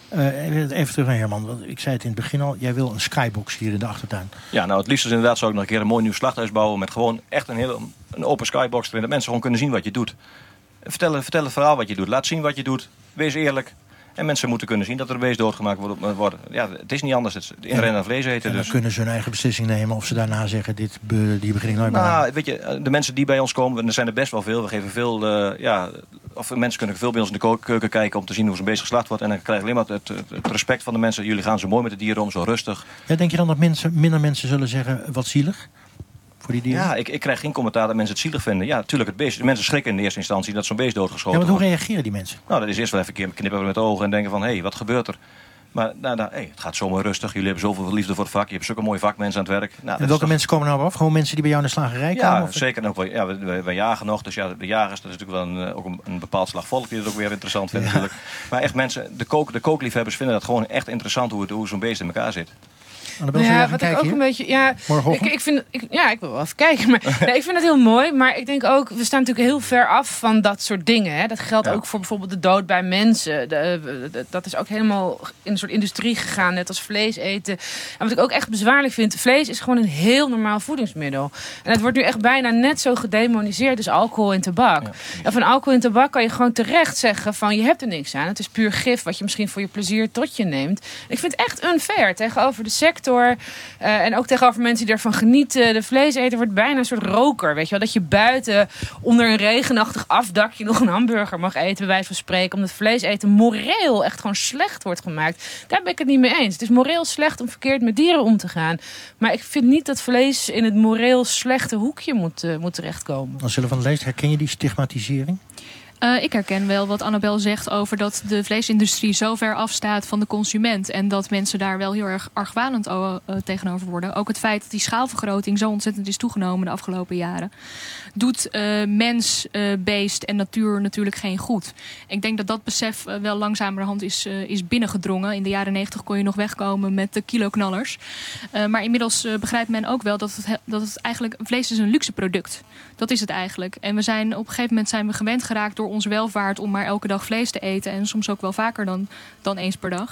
Uh, even terug naar Herman, want ik zei het in het begin al, jij wil een skybox hier in de achtertuin. Ja, nou het liefst is inderdaad zou ik nog een keer een mooi nieuw slachthuis bouwen met gewoon echt een hele een open skybox erin, dat mensen gewoon kunnen zien wat je doet. Vertel, vertel het verhaal wat je doet, laat zien wat je doet, wees eerlijk. En mensen moeten kunnen zien dat er een beest doodgemaakt wordt. Ja, het is niet anders, het is iedereen aan vlees eten. En dan dus. kunnen ze hun eigen beslissing nemen of ze daarna zeggen, dit be, die begin ik nooit meer nou, aan. Weet je, de mensen die bij ons komen, er zijn er best wel veel. We geven veel, uh, ja, of mensen kunnen veel bij ons in de keuken kijken om te zien hoe zo'n beest geslacht wordt. En dan krijg je alleen maar het, het, het respect van de mensen. Jullie gaan zo mooi met de dieren om, zo rustig. Ja, denk je dan dat mensen, minder mensen zullen zeggen, wat zielig? Voor die dieren? Ja, ik, ik krijg geen commentaar dat mensen het zielig vinden. Ja, natuurlijk, het beest. De mensen schrikken in de eerste instantie dat zo'n beest doodgeschoten ja, maar hoe wordt. reageren die mensen? Nou, dat is eerst wel even een keer knippen met de ogen en denken van, hé, hey, wat gebeurt er? Maar nou, nou, hey, het gaat zomaar rustig. Jullie hebben zoveel liefde voor het vak. Je hebt zulke mooie vakmensen aan het werk. Nou, en welke toch... mensen komen nou af? Gewoon mensen die bij jou in de slagerij ja, komen? Of... zeker. En ook wel, ja, we, we, we jagen nog. Dus ja, de jagers, dat is natuurlijk wel een, ook een, een bepaald slag volk die het ook weer interessant vindt. Ja. Natuurlijk. Maar echt mensen, de, kook, de kookliefhebbers vinden dat gewoon echt interessant hoe, het, hoe zo'n beest in elkaar zit. Annabel, ja, wat ik ook hier? een beetje. Ja, ik, ik vind, ik, ja, ik wil wel even kijken. Maar nee, ik vind het heel mooi. Maar ik denk ook, we staan natuurlijk heel ver af van dat soort dingen. Hè. Dat geldt ja. ook voor bijvoorbeeld de dood bij mensen. De, de, dat is ook helemaal in een soort industrie gegaan, net als vlees eten. En wat ik ook echt bezwaarlijk vind, vlees is gewoon een heel normaal voedingsmiddel. En het wordt nu echt bijna net zo gedemoniseerd als alcohol en tabak. Ja. En van alcohol en tabak kan je gewoon terecht zeggen van je hebt er niks aan. Het is puur gif wat je misschien voor je plezier tot je neemt. En ik vind het echt unfair tegenover de sector. Uh, en ook tegenover mensen die ervan genieten. De vleeseter wordt bijna een soort roker. Weet je wel? Dat je buiten onder een regenachtig afdakje nog een hamburger mag eten, bij wijze van spreken. Omdat vlees eten moreel echt gewoon slecht wordt gemaakt. Daar ben ik het niet mee eens. Het is moreel slecht om verkeerd met dieren om te gaan. Maar ik vind niet dat vlees in het moreel slechte hoekje moet, uh, moet terechtkomen. Als Zullen van Leest, herken je die stigmatisering? Uh, ik herken wel wat Annabel zegt over dat de vleesindustrie zo ver afstaat van de consument. En dat mensen daar wel heel erg argwanend uh, tegenover worden. Ook het feit dat die schaalvergroting zo ontzettend is toegenomen de afgelopen jaren. Doet uh, mens, uh, beest en natuur natuurlijk geen goed. Ik denk dat dat besef uh, wel langzamerhand is, uh, is binnengedrongen. In de jaren negentig kon je nog wegkomen met de kiloknallers. Uh, maar inmiddels uh, begrijpt men ook wel dat het, dat het eigenlijk... Vlees is een luxe product. Dat is het eigenlijk. En we zijn op een gegeven moment zijn we gewend geraakt door onze welvaart om maar elke dag vlees te eten. En soms ook wel vaker dan, dan eens per dag.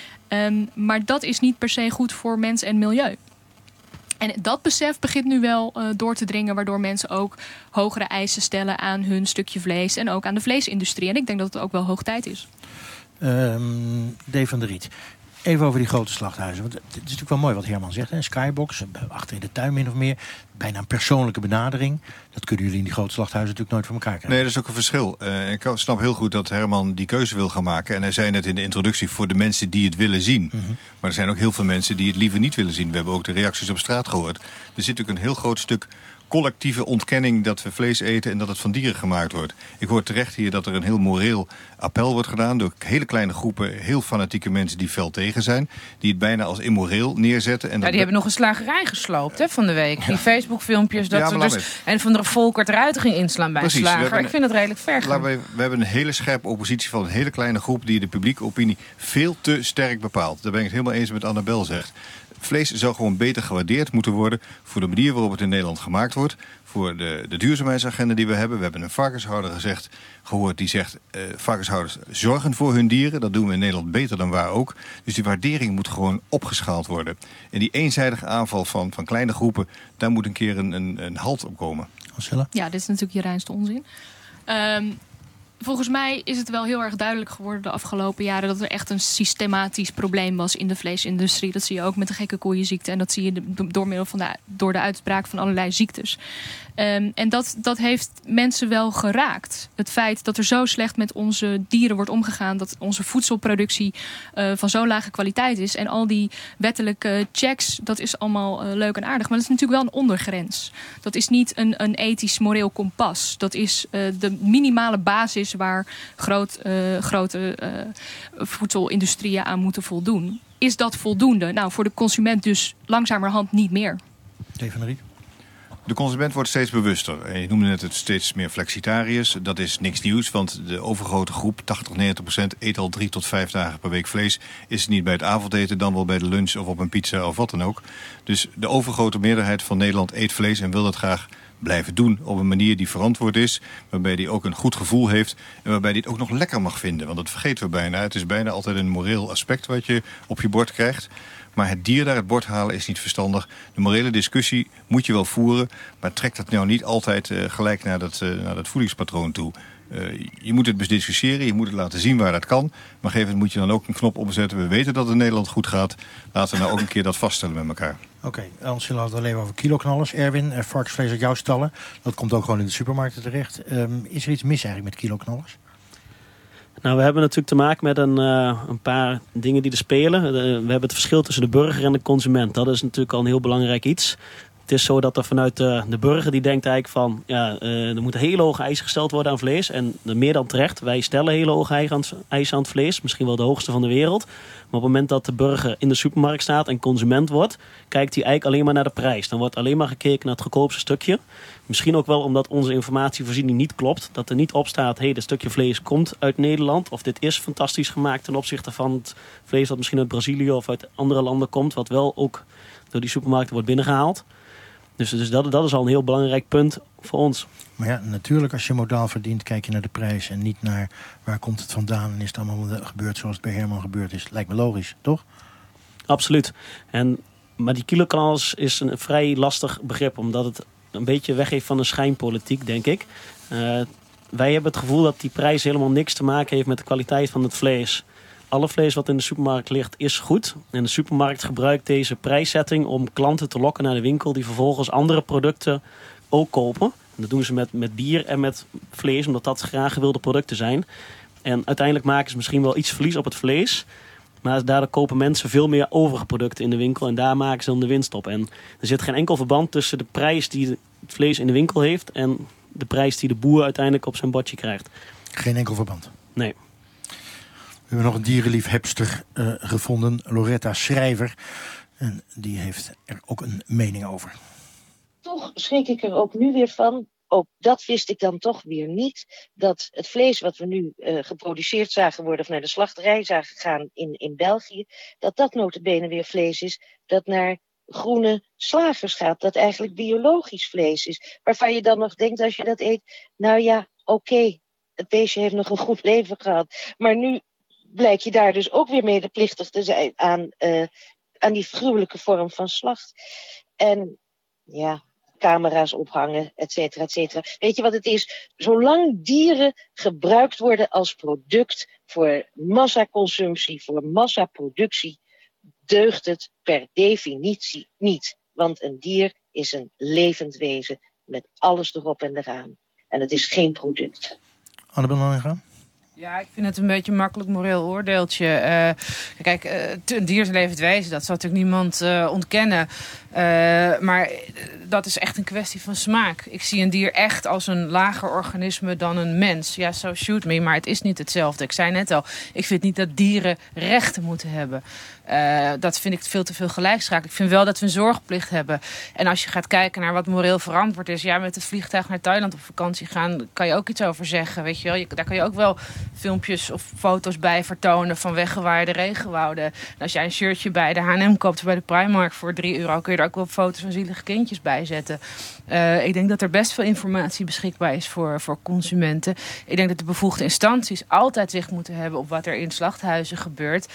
Um, maar dat is niet per se goed voor mens en milieu. En dat besef begint nu wel uh, door te dringen, waardoor mensen ook hogere eisen stellen aan hun stukje vlees en ook aan de vleesindustrie. En ik denk dat het ook wel hoog tijd is. Um, Dave van der Riet. Even over die grote slachthuizen. Want het is natuurlijk wel mooi wat Herman zegt. Hè? Skybox, achter in de tuin min of meer. Bijna een persoonlijke benadering. Dat kunnen jullie in die grote slachthuizen natuurlijk nooit voor elkaar krijgen. Nee, dat is ook een verschil. Uh, ik snap heel goed dat Herman die keuze wil gaan maken. En hij zei net in de introductie voor de mensen die het willen zien. Mm-hmm. Maar er zijn ook heel veel mensen die het liever niet willen zien. We hebben ook de reacties op straat gehoord. Er zit ook een heel groot stuk collectieve ontkenning dat we vlees eten en dat het van dieren gemaakt wordt. Ik hoor terecht hier dat er een heel moreel appel wordt gedaan door hele kleine groepen, heel fanatieke mensen die fel tegen zijn, die het bijna als immoreel neerzetten. En Ja, dat die hebben nog een slagerij gesloopt hè, van de week. Die Facebook-filmpjes dat Ja, ze maar dus laat en van de Volkert eruit ging inslaan bij Precies, een we slager. hebben Ik vind het redelijk ver gaan. Laten we, we hebben een hele scherpe oppositie van een hele kleine groep die de publieke opinie veel te sterk bepaalt. Daar ben ik het helemaal eens met Annabel zegt. Vlees zou gewoon beter gewaardeerd moeten worden voor de manier waarop het in Nederland gemaakt wordt. Voor de, de duurzaamheidsagenda die we hebben. We hebben een varkenshouder gezegd, gehoord die zegt, uh, varkenshouders zorgen voor hun dieren. Dat doen we in Nederland beter dan waar ook. Dus die waardering moet gewoon opgeschaald worden. En die eenzijdige aanval van, van kleine groepen, daar moet een keer een, een, een halt op komen. Angela? Ja, dit is natuurlijk je reinste onzin. Um, Volgens mij is het wel heel erg duidelijk geworden de afgelopen jaren dat er echt een systematisch probleem was in de vleesindustrie. Dat zie je ook met de gekke koeienziekte en dat zie je de, door middel van de, door de uitspraak van allerlei ziektes. Um, en dat, dat heeft mensen wel geraakt. Het feit dat er zo slecht met onze dieren wordt omgegaan, dat onze voedselproductie uh, van zo lage kwaliteit is. En al die wettelijke checks, dat is allemaal uh, leuk en aardig. Maar dat is natuurlijk wel een ondergrens. Dat is niet een, een ethisch moreel kompas. Dat is uh, de minimale basis waar groot, uh, grote uh, voedselindustrieën aan moeten voldoen. Is dat voldoende? Nou, voor de consument dus langzamerhand niet meer. Steven Riet. De consument wordt steeds bewuster. En je noemde net het steeds meer flexitariërs. Dat is niks nieuws, want de overgrote groep, tachtig, negentig procent, eet al drie tot vijf dagen per week vlees. Is het niet bij het avondeten, dan wel bij de lunch of op een pizza of wat dan ook. Dus de overgrote meerderheid van Nederland eet vlees en wil dat graag blijven doen op een manier die verantwoord is, waarbij die ook een goed gevoel heeft en waarbij die het ook nog lekker mag vinden. Want dat vergeten we bijna. Het is bijna altijd een moreel aspect wat je op je bord krijgt. Maar het dier naar het bord halen is niet verstandig. De morele discussie moet je wel voeren, maar trek dat nou niet altijd uh, gelijk naar dat, uh, naar dat voedingspatroon toe. Uh, je moet het bediscussiëren, je moet het laten zien waar dat kan. Maar op een gegeven moment moet je dan ook een knop omzetten. We weten dat het in Nederland goed gaat. Laten we nou ook een keer dat vaststellen met elkaar. Oké, okay, Angela had het alleen over kiloknallers. Erwin, uh, varkensvlees uit jouw stallen. Dat komt ook gewoon in de supermarkten terecht. Um, is er iets mis eigenlijk met kiloknallers? Nou, we hebben natuurlijk te maken met een, uh, een paar dingen die er spelen. Uh, we hebben het verschil tussen de burger en de consument. Dat is natuurlijk al een heel belangrijk iets. Het is zo dat er vanuit de, de burger die denkt eigenlijk van, ja, uh, er moeten hele hoge eisen gesteld worden aan vlees. En meer dan terecht, wij stellen hele hoge eisen aan het vlees. Misschien wel de hoogste van de wereld. Maar op het moment dat de burger in de supermarkt staat en consument wordt, kijkt hij eigenlijk alleen maar naar de prijs. Dan wordt alleen maar gekeken naar het goedkoopste stukje. Misschien ook wel omdat onze informatievoorziening niet klopt. Dat er niet op staat, hé, hey, dit stukje vlees komt uit Nederland. Of dit is fantastisch gemaakt ten opzichte van het vlees dat misschien uit Brazilië of uit andere landen komt. Wat wel ook door die supermarkten wordt binnengehaald. Dus, dus dat, dat is al een heel belangrijk punt voor ons. Maar ja, natuurlijk als je modaal verdient, kijk je naar de prijs en niet naar waar komt het vandaan en is het allemaal gebeurd zoals het bij Herman gebeurd is. Lijkt me logisch, toch? Absoluut. En, maar die kiloknallers is een vrij lastig begrip, omdat het een beetje weggeeft van een schijnpolitiek, denk ik. Uh, wij hebben het gevoel dat die prijs helemaal niks te maken heeft met de kwaliteit van het vlees. Alle vlees wat in de supermarkt ligt is goed. En de supermarkt gebruikt deze prijszetting om klanten te lokken naar de winkel die vervolgens andere producten ook kopen. En dat doen ze met, met bier en met vlees, omdat dat graag gewilde producten zijn. En uiteindelijk maken ze misschien wel iets verlies op het vlees. Maar daardoor kopen mensen veel meer overige producten in de winkel. En daar maken ze dan de winst op. En er zit geen enkel verband tussen de prijs die het vlees in de winkel heeft en de prijs die de boer uiteindelijk op zijn bordje krijgt. Geen enkel verband? Nee. We hebben nog een dierenliefhebster uh, gevonden, Loretta Schrijver. En die heeft er ook een mening over. Toch schrik ik er ook nu weer van. Ook dat wist ik dan toch weer niet. Dat het vlees wat we nu uh, geproduceerd zagen worden of naar de slachterij zagen gaan in, in België. Dat dat nota bene weer vlees is dat naar groene slagers gaat. Dat eigenlijk biologisch vlees is. Waarvan je dan nog denkt als je dat eet. Nou ja, oké. Okay, het beestje heeft nog een goed leven gehad. Maar nu blijk je daar dus ook weer medeplichtig te zijn aan, uh, aan die gruwelijke vorm van slacht. En ja, camera's ophangen, et cetera, et cetera. Weet je wat het is? Zolang dieren gebruikt worden als product voor massaconsumptie, voor massaproductie, deugt het per definitie niet. Want een dier is een levend wezen met alles erop en eraan. En het is geen product. Annabel Nanninga? Ja, ik vind het een beetje een makkelijk moreel oordeeltje. Uh, kijk, uh, een dier is een levend wezen, dat zal natuurlijk niemand uh, ontkennen. Uh, maar dat is echt een kwestie van smaak. Ik zie een dier echt als een lager organisme dan een mens. Ja, so shoot me, maar het is niet hetzelfde. Ik zei net al, ik vind niet dat dieren rechten moeten hebben. Uh, dat vind ik veel te veel gelijkschaak. Ik vind wel dat we een zorgplicht hebben. En als je gaat kijken naar wat moreel verantwoord is... ja, met het vliegtuig naar Thailand op vakantie gaan... kan je ook iets over zeggen, weet je wel. Je, daar kan je ook wel filmpjes of foto's bij vertonen... van weggewaaide regenwouden. En als jij een shirtje bij de H en M koopt... bij de Primark voor drie euro... kun je er ook wel foto's van zielige kindjes bij zetten. Uh, ik denk dat er best veel informatie beschikbaar is voor, voor consumenten. Ik denk dat de bevoegde instanties altijd zicht moeten hebben... op wat er in slachthuizen gebeurt...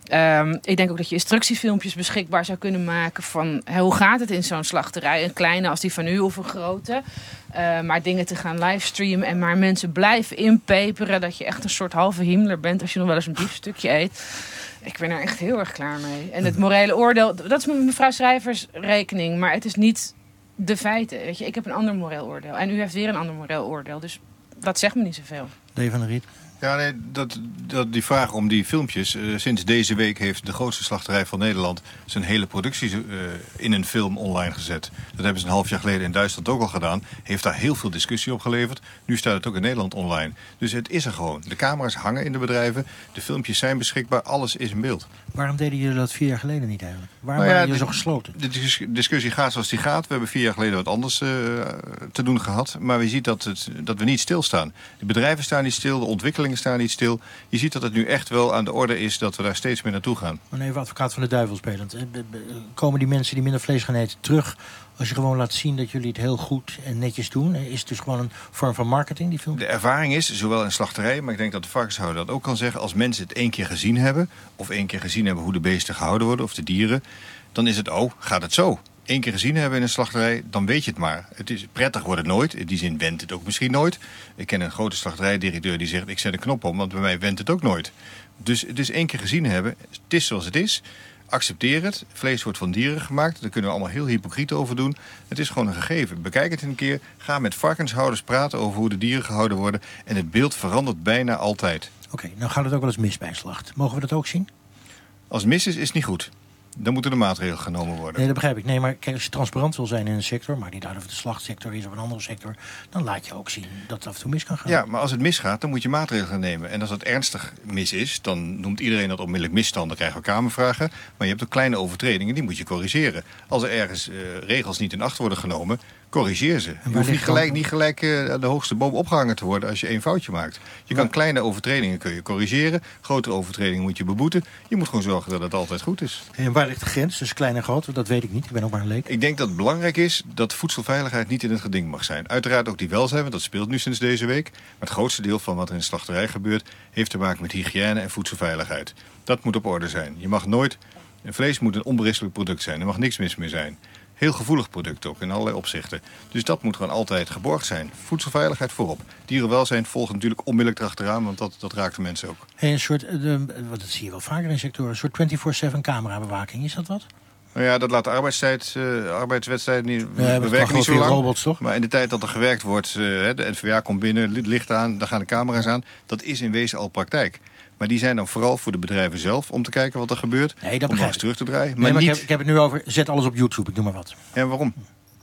Um, ik denk ook dat je instructiefilmpjes beschikbaar zou kunnen maken van hey, hoe gaat het in zo'n slachterij? Een kleine als die van u of een grote. Uh, maar dingen te gaan livestreamen en maar mensen blijven inpeperen dat je echt een soort halve Himmler bent als je nog wel eens een biefstukje eet. Ik ben er echt heel erg klaar mee. En het morele oordeel, dat is mevrouw Schrijvers rekening, maar het is niet de feiten. Weet je, ik heb een ander moreel oordeel en u heeft weer een ander moreel oordeel. Dus dat zegt me niet zoveel. Dave van der Riet. Ja, nee, dat, dat, die vraag om die filmpjes. Uh, sinds deze week heeft de grootste slachterij van Nederland zijn hele productie uh, in een film online gezet. Dat hebben ze een half jaar geleden in Duitsland ook al gedaan. Heeft daar heel veel discussie op geleverd. Nu staat het ook in Nederland online. Dus het is er gewoon. De camera's hangen in de bedrijven. De filmpjes zijn beschikbaar. Alles is in beeld. Waarom deden jullie dat vier jaar geleden niet eigenlijk? Waarom nou ja, waren jullie zo gesloten? De dis- discussie gaat zoals die gaat. We hebben vier jaar geleden wat anders uh, te doen gehad. Maar we zien dat, het, dat we niet stilstaan. De bedrijven staan niet stil. De ontwikkelingen staan niet stil. Je ziet dat het nu echt wel aan de orde is dat we daar steeds meer naartoe gaan. Maar even advocaat van de duivel spelend. Komen die mensen die minder vlees gaan eten terug als je gewoon laat zien dat jullie het heel goed en netjes doen? Is het dus gewoon een vorm van marketing, die film? De ervaring is, zowel in slachterij, maar ik denk dat de varkenshouder dat ook kan zeggen, als mensen het één keer gezien hebben, of één keer gezien hebben hoe de beesten gehouden worden, of de dieren, dan is het, oh, gaat het zo? Eén keer gezien hebben in een slachterij, dan weet je het maar. Het is prettig wordt het nooit. In die zin wendt het ook misschien nooit. Ik ken een grote slachterijdirigiteur die zegt, ik zet een knop om, want bij mij wendt het ook nooit. Dus het is één keer gezien hebben. Het is zoals het is. Accepteer het. Vlees wordt van dieren gemaakt. Daar kunnen we allemaal heel hypocriet over doen. Het is gewoon een gegeven. Bekijk het een keer. Ga met varkenshouders praten over hoe de dieren gehouden worden. En het beeld verandert bijna altijd. Oké, okay, nou gaat het ook wel eens mis bij een slacht. Mogen we dat ook zien? Als het mis is, is het niet goed. Dan moeten er maatregelen genomen worden. Nee, dat begrijp ik. Nee, maar kijk, als je transparant wil zijn in een sector, maar niet uit of het de slachtsector is of een andere sector, dan laat je ook zien dat het af en toe mis kan gaan. Ja, maar als het misgaat, dan moet je maatregelen nemen. En als het ernstig mis is, dan noemt iedereen dat onmiddellijk misstand. Dan krijgen we kamervragen. Maar je hebt ook kleine overtredingen, die moet je corrigeren. Als er ergens uh, regels niet in acht worden genomen, corrigeer ze. Je hoeft niet gelijk, niet gelijk uh, aan de hoogste boom opgehangen te worden als je één foutje maakt. Je kan kleine overtredingen kun je corrigeren. Grotere overtredingen moet je beboeten. Je moet gewoon zorgen dat het altijd goed is. En waar ligt de grens tussen klein en groot? Dat weet ik niet. Ik ben ook maar een leek. Ik denk dat het belangrijk is dat voedselveiligheid niet in het geding mag zijn. Uiteraard ook die welzijn, want dat speelt nu sinds deze week. Maar het grootste deel van wat er in de slachterij gebeurt heeft te maken met hygiëne en voedselveiligheid. Dat moet op orde zijn. Je mag nooit... Een vlees moet een onberispelijk product zijn. Er mag niks mis mee zijn. Heel gevoelig product ook, in allerlei opzichten. Dus dat moet gewoon altijd geborgd zijn. Voedselveiligheid voorop. Dierenwelzijn volgt natuurlijk onmiddellijk erachteraan, want dat, dat raakt de mensen ook. Hey, een soort, de, wat dat zie je wel vaker in sectoren, een soort vierentwintig zeven camerabewaking. Is dat wat? Nou ja, dat laat de arbeidstijd, uh, arbeidswedstrijd niet. Ja, we werken niet zo lang. Robots, toch? Maar in de tijd dat er gewerkt wordt, uh, de N V W A komt binnen, licht aan, daar gaan de camera's aan. Dat is in wezen al praktijk. Maar die zijn dan vooral voor de bedrijven zelf om te kijken wat er gebeurt. Nee, dat om nog eens terug te draaien. Maar, nee, maar niet... ik, heb, ik heb het nu over, zet alles op YouTube, ik noem maar wat. En waarom?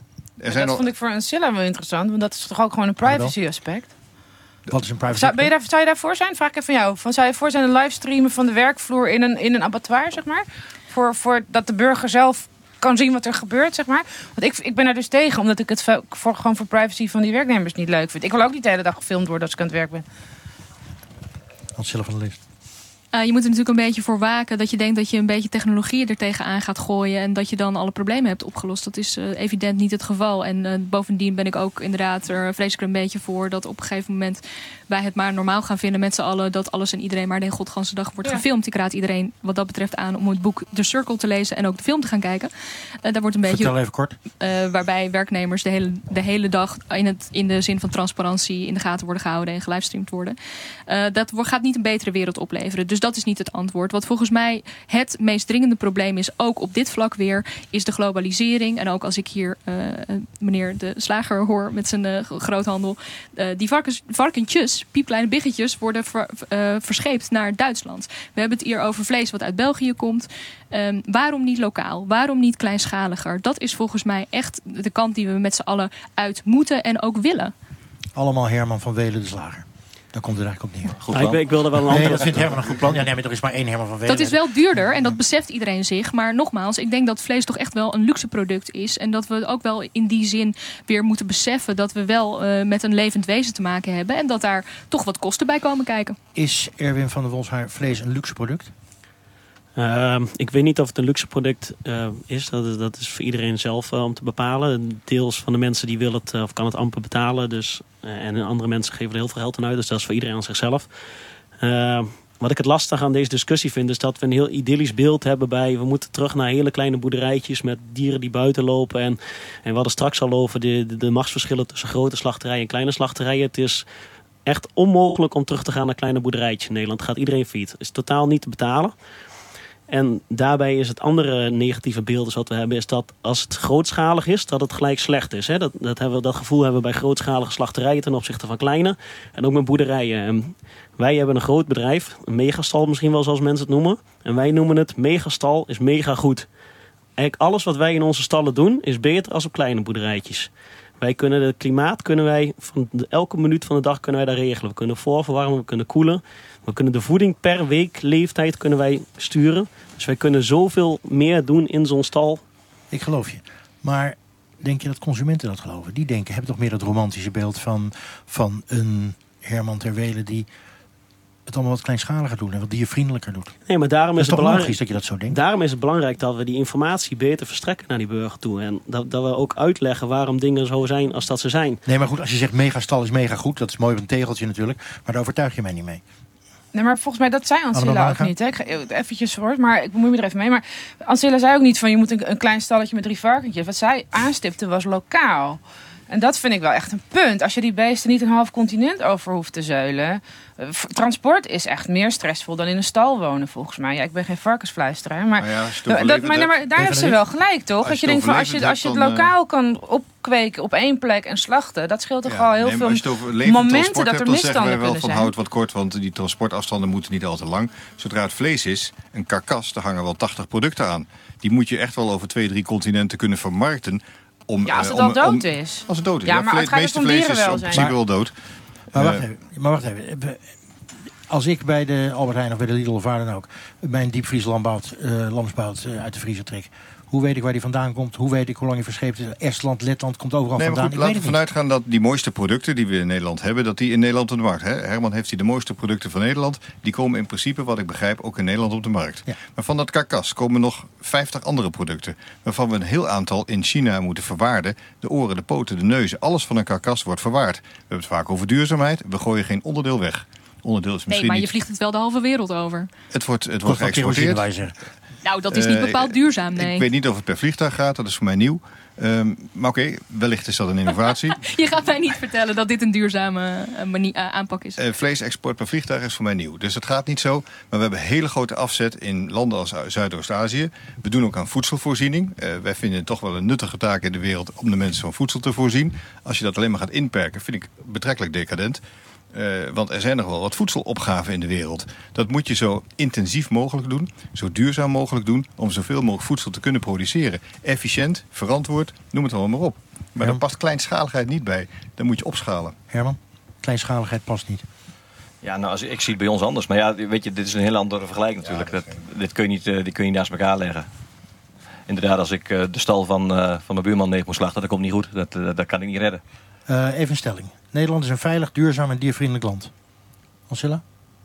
Er zijn dat al... vond ik voor Ancilla wel interessant, want dat is toch ook gewoon een privacy aspect. Wat is een privacy zou, ben je daar, zou je daarvoor zijn? Vraag ik even van jou. Van, zou je voor zijn een livestreamen van de werkvloer in een, in een abattoir, zeg maar? Voor, voor dat de burger zelf kan zien wat er gebeurt, zeg maar. Want ik, ik ben er dus tegen, omdat ik het voor, gewoon voor privacy van die werknemers niet leuk vind. Ik wil ook niet de hele dag gefilmd worden als ik aan het werk ben. Ancilla van de Lift. Uh, je moet er natuurlijk een beetje voor waken dat je denkt dat je een beetje technologie er tegenaan gaat gooien en dat je dan alle problemen hebt opgelost. Dat is uh, evident niet het geval. En uh, bovendien ben ik ook inderdaad er vrees ik er een beetje voor dat op een gegeven moment wij het maar normaal gaan vinden met z'n allen dat alles en iedereen maar de godganse dag wordt ja. gefilmd. Ik raad iedereen wat dat betreft aan om het boek The Circle te lezen en ook de film te gaan kijken. Uh, daar wordt een beetje, Vertel even kort. Uh, waarbij werknemers de hele, de hele dag in, het, in de zin van transparantie in de gaten worden gehouden en gelivestreamd worden. Uh, dat gaat niet een betere wereld opleveren. Dus Dus dat is niet het antwoord. Wat volgens mij het meest dringende probleem is, ook op dit vlak weer, is de globalisering. En ook als ik hier uh, meneer de Slager hoor met zijn uh, groothandel. Uh, die varkens, varkentjes, piepkleine biggetjes, worden ver, uh, verscheept naar Duitsland. We hebben het hier over vlees wat uit België komt. Um, waarom niet lokaal? Waarom niet kleinschaliger? Dat is volgens mij echt de kant die we met z'n allen uit moeten en ook willen. Allemaal Herman van Welen de Slager. Daar komt het eigenlijk op neer. Goed plan. Ah, ik, ik wilde wel een andere... Nee, dat vindt Herman een goed plan. Ja, nee, maar er is maar één Herman van Welen. Dat is wel duurder en dat beseft iedereen zich. Maar nogmaals, ik denk dat vlees toch echt wel een luxe product is. En dat we ook wel in die zin weer moeten beseffen dat we wel uh, met een levend wezen te maken hebben. En dat daar toch wat kosten bij komen kijken. Is Erwin van der Wolfshaar vlees een luxe product? Uh, ik weet niet of het een luxe product uh, is. Dat is. Dat is voor iedereen zelf uh, om te bepalen. Deels van de mensen die willen het uh, of kan het amper betalen. Dus, uh, en andere mensen geven er heel veel geld aan uit. Dus dat is voor iedereen aan zichzelf. Uh, wat ik het lastig aan deze discussie vind, is dat we een heel idyllisch beeld hebben bij, we moeten terug naar hele kleine boerderijtjes met dieren die buiten lopen. En, en we hadden straks al over de, de, de machtsverschillen tussen grote slachterijen en kleine slachterijen. Het is echt onmogelijk om terug te gaan naar kleine boerderijtjes in Nederland. Gaat iedereen failliet. Het is totaal niet te betalen. En daarbij is het andere negatieve beeld wat we hebben, is dat als het grootschalig is, dat het gelijk slecht is. Hè? Dat, dat, hebben we, dat gevoel hebben we bij grootschalige slachterijen ten opzichte van kleine. En ook met boerderijen. En wij hebben een groot bedrijf, een megastal misschien wel zoals mensen het noemen. En wij noemen het megastal is mega goed. Eigenlijk alles wat wij in onze stallen doen is beter als op kleine boerderijtjes. Wij kunnen het klimaat kunnen wij van de, elke minuut van de dag kunnen wij daar regelen. We kunnen voorverwarmen, we kunnen koelen. We kunnen de voeding per week leeftijd kunnen wij sturen. Dus wij kunnen zoveel meer doen in zo'n stal. Ik geloof je. Maar denk je dat consumenten dat geloven? Die denken, hebben toch meer dat romantische beeld van, van een Herman ter Welen die het allemaal wat kleinschaliger doet en wat diervriendelijker doet. Nee, maar daarom dat is, is het toch belangrijk logisch dat je dat zo denkt? Daarom is het belangrijk dat we die informatie beter verstrekken naar die burger toe. En dat, dat we ook uitleggen waarom dingen zo zijn als dat ze zijn. Nee, maar goed, als je zegt megastal is mega goed, dat is mooi op een tegeltje natuurlijk, maar daar overtuig je mij niet mee. Nee, maar volgens mij, dat zei Ancilla ook niet. Hè? Ik ga eventjes voor, maar ik bemoei me er even mee. Maar Ancilla zei ook niet van, je moet een, een klein stalletje met drie varkentjes. Wat zij aanstipte was lokaal. En dat vind ik wel echt een punt. Als je die beesten niet een half continent over hoeft te zeulen. Uh, transport is echt meer stressvol dan in een stal wonen, volgens mij. Ja, ik ben geen varkensfluisteraar. Maar, nou ja, uh, dat, maar, maar daar heeft ze wel gelijk, toch? Als dat je, je denkt van, als je, als je het lokaal uh... kan opkweken op één plek en slachten, dat scheelt toch ja, al heel nee, veel momenten dat er misstanden kunnen zijn. Van hout wat kort, want die transportafstanden moeten niet al te lang. Zodra het vlees is, een karkas, daar hangen wel tachtig producten aan. Die moet je echt wel over twee, drie continenten kunnen vermarkten. Om, ja, als het uh, al om, dood om, is. Als het dood is. Ja, ja, maar het meeste vlees is in principe wel dood. Maar wacht even. Maar wacht even. Als ik bij de Albert Heijn of bij de Lidl of waar dan ook mijn diepvrieslamsbout uh, lamsbout uh, uit de vriezer trek. Hoe weet ik waar die vandaan komt? Hoe weet ik hoe lang hij verscheept is? Estland, Letland komt overal nee, vandaan. Goed, ik laten weet we vanuit gaan dat die mooiste producten die we in Nederland hebben, dat die in Nederland op de markt. Hè? Herman heeft hier de mooiste producten van Nederland. Die komen in principe, wat ik begrijp, ook in Nederland op de markt. Ja. Maar van dat karkas komen nog vijftig andere producten. Waarvan we een heel aantal in China moeten verwaarden. De oren, de poten, de neuzen. Alles van een karkas wordt verwaard. We hebben het vaak over duurzaamheid. We gooien geen onderdeel weg. Onderdeel is misschien nee, maar je niet... vliegt het wel de halve wereld over. Het wordt, het wordt geëxporteerd. Nou, dat is niet bepaald duurzaam, nee. Ik weet niet of het per vliegtuig gaat, dat is voor mij nieuw. Um, maar oké, okay, wellicht is dat een innovatie. Je gaat mij niet vertellen dat dit een duurzame uh, manie- uh, aanpak is. Uh, vleesexport per vliegtuig is voor mij nieuw. Dus het gaat niet zo. Maar we hebben hele grote afzet in landen als Zuidoost-Azië. We doen ook aan voedselvoorziening. Uh, wij vinden het toch wel een nuttige taak in de wereld om de mensen van voedsel te voorzien. Als je dat alleen maar gaat inperken, vind ik betrekkelijk decadent. Uh, want er zijn nog wel wat voedselopgaven in de wereld. Dat moet je zo intensief mogelijk doen, zo duurzaam mogelijk doen, om zoveel mogelijk voedsel te kunnen produceren. Efficiënt, verantwoord, noem het allemaal maar op. Maar Herman, daar past kleinschaligheid niet bij. Dan moet je opschalen. Herman, kleinschaligheid past niet. Ja, nou, als, ik zie het bij ons anders. Maar ja, weet je, dit is een heel andere vergelijking natuurlijk. Ja, dat, dit, kun je niet, uh, dit kun je niet naast elkaar leggen. Inderdaad, als ik uh, de stal van, uh, van mijn buurman neer moet slachten, dat komt niet goed. Dat, uh, dat kan ik niet redden. Uh, even een stelling. Nederland is een veilig, duurzaam en diervriendelijk land. Ancilla?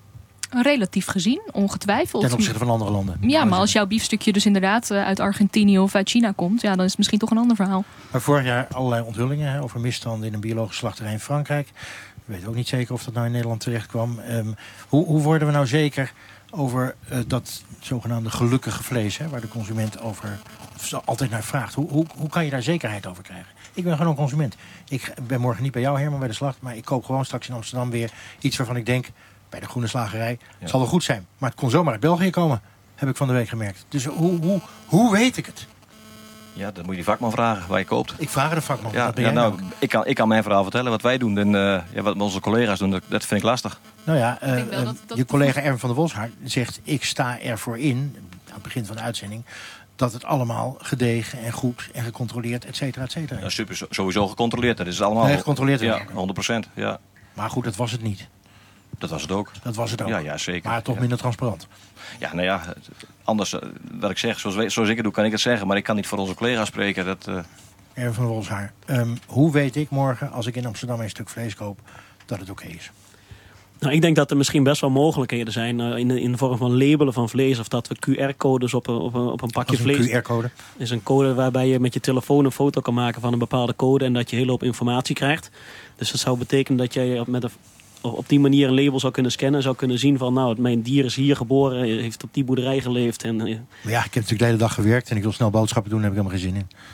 Relatief gezien, ongetwijfeld. Ten opzichte van andere landen. Ja, maar als jouw biefstukje dus inderdaad uit Argentinië of uit China komt, ja, dan is het misschien toch een ander verhaal. Maar vorig jaar allerlei onthullingen hè, over misstanden in een biologische slachterij in Frankrijk. We weten ook niet zeker of dat nou in Nederland terecht kwam. Um, hoe, hoe worden we nou zeker over uh, dat zogenaamde gelukkige vlees, hè, waar de consument over altijd naar vraagt. Hoe, hoe, hoe kan je daar zekerheid over krijgen? Ik ben gewoon een consument. Ik ben morgen niet bij jou, Herman, bij de slacht, maar ik koop gewoon straks in Amsterdam weer iets waarvan ik denk, bij de Groene Slagerij. Het zal wel goed zijn, maar het kon zomaar uit België komen. Heb ik van de week gemerkt. Dus hoe, hoe, hoe weet ik het? Ja, dat moet je die vakman vragen waar je koopt. Ik vraag de vakman. Ja, Wat ben ja, jij nou, nou? ik, kan, ik kan mijn verhaal vertellen. Wat wij doen en uh, ja, wat onze collega's doen, dat, dat vind ik lastig. Nou ja, uh, wel dat- dat- je collega Erwin van der Wolfshaar zegt... ik sta ervoor in, aan het begin van de uitzending... dat het allemaal gedegen en goed en gecontroleerd, et cetera, et cetera. Ja, super, sowieso gecontroleerd. Dat is allemaal... Nee, gecontroleerd Ja, ook. honderd procent. Ja. Maar goed, dat was het niet. Dat was het ook. Dat was het ook. Ja, ja zeker. Maar toch ja. minder transparant. Ja, nou ja, het- anders, uh, wat ik zeg, zoals, we- zoals ik het doe, kan ik het zeggen. Maar ik kan niet voor onze collega's spreken. Dat, uh, Erwin van der Wolfshaar, um, hoe weet ik morgen, als ik in Amsterdam een stuk vlees koop, dat het oké is? Nou, ik denk dat er misschien best wel mogelijkheden zijn uh, in, de, in de vorm van labelen van vlees. Of dat we Q R-codes op een, op een, op een pakje Wat is een vlees... Q R-code? is een code waarbij je met je telefoon een foto kan maken van een bepaalde code. En dat je een hele hoop informatie krijgt. Dus dat zou betekenen dat je met een, op die manier een label zou kunnen scannen. Zou kunnen zien van, nou, mijn dier is hier geboren. Heeft op die boerderij geleefd. En, uh, Maar ja, ik heb natuurlijk de hele dag gewerkt en ik wil snel boodschappen doen, daar heb ik helemaal geen zin in.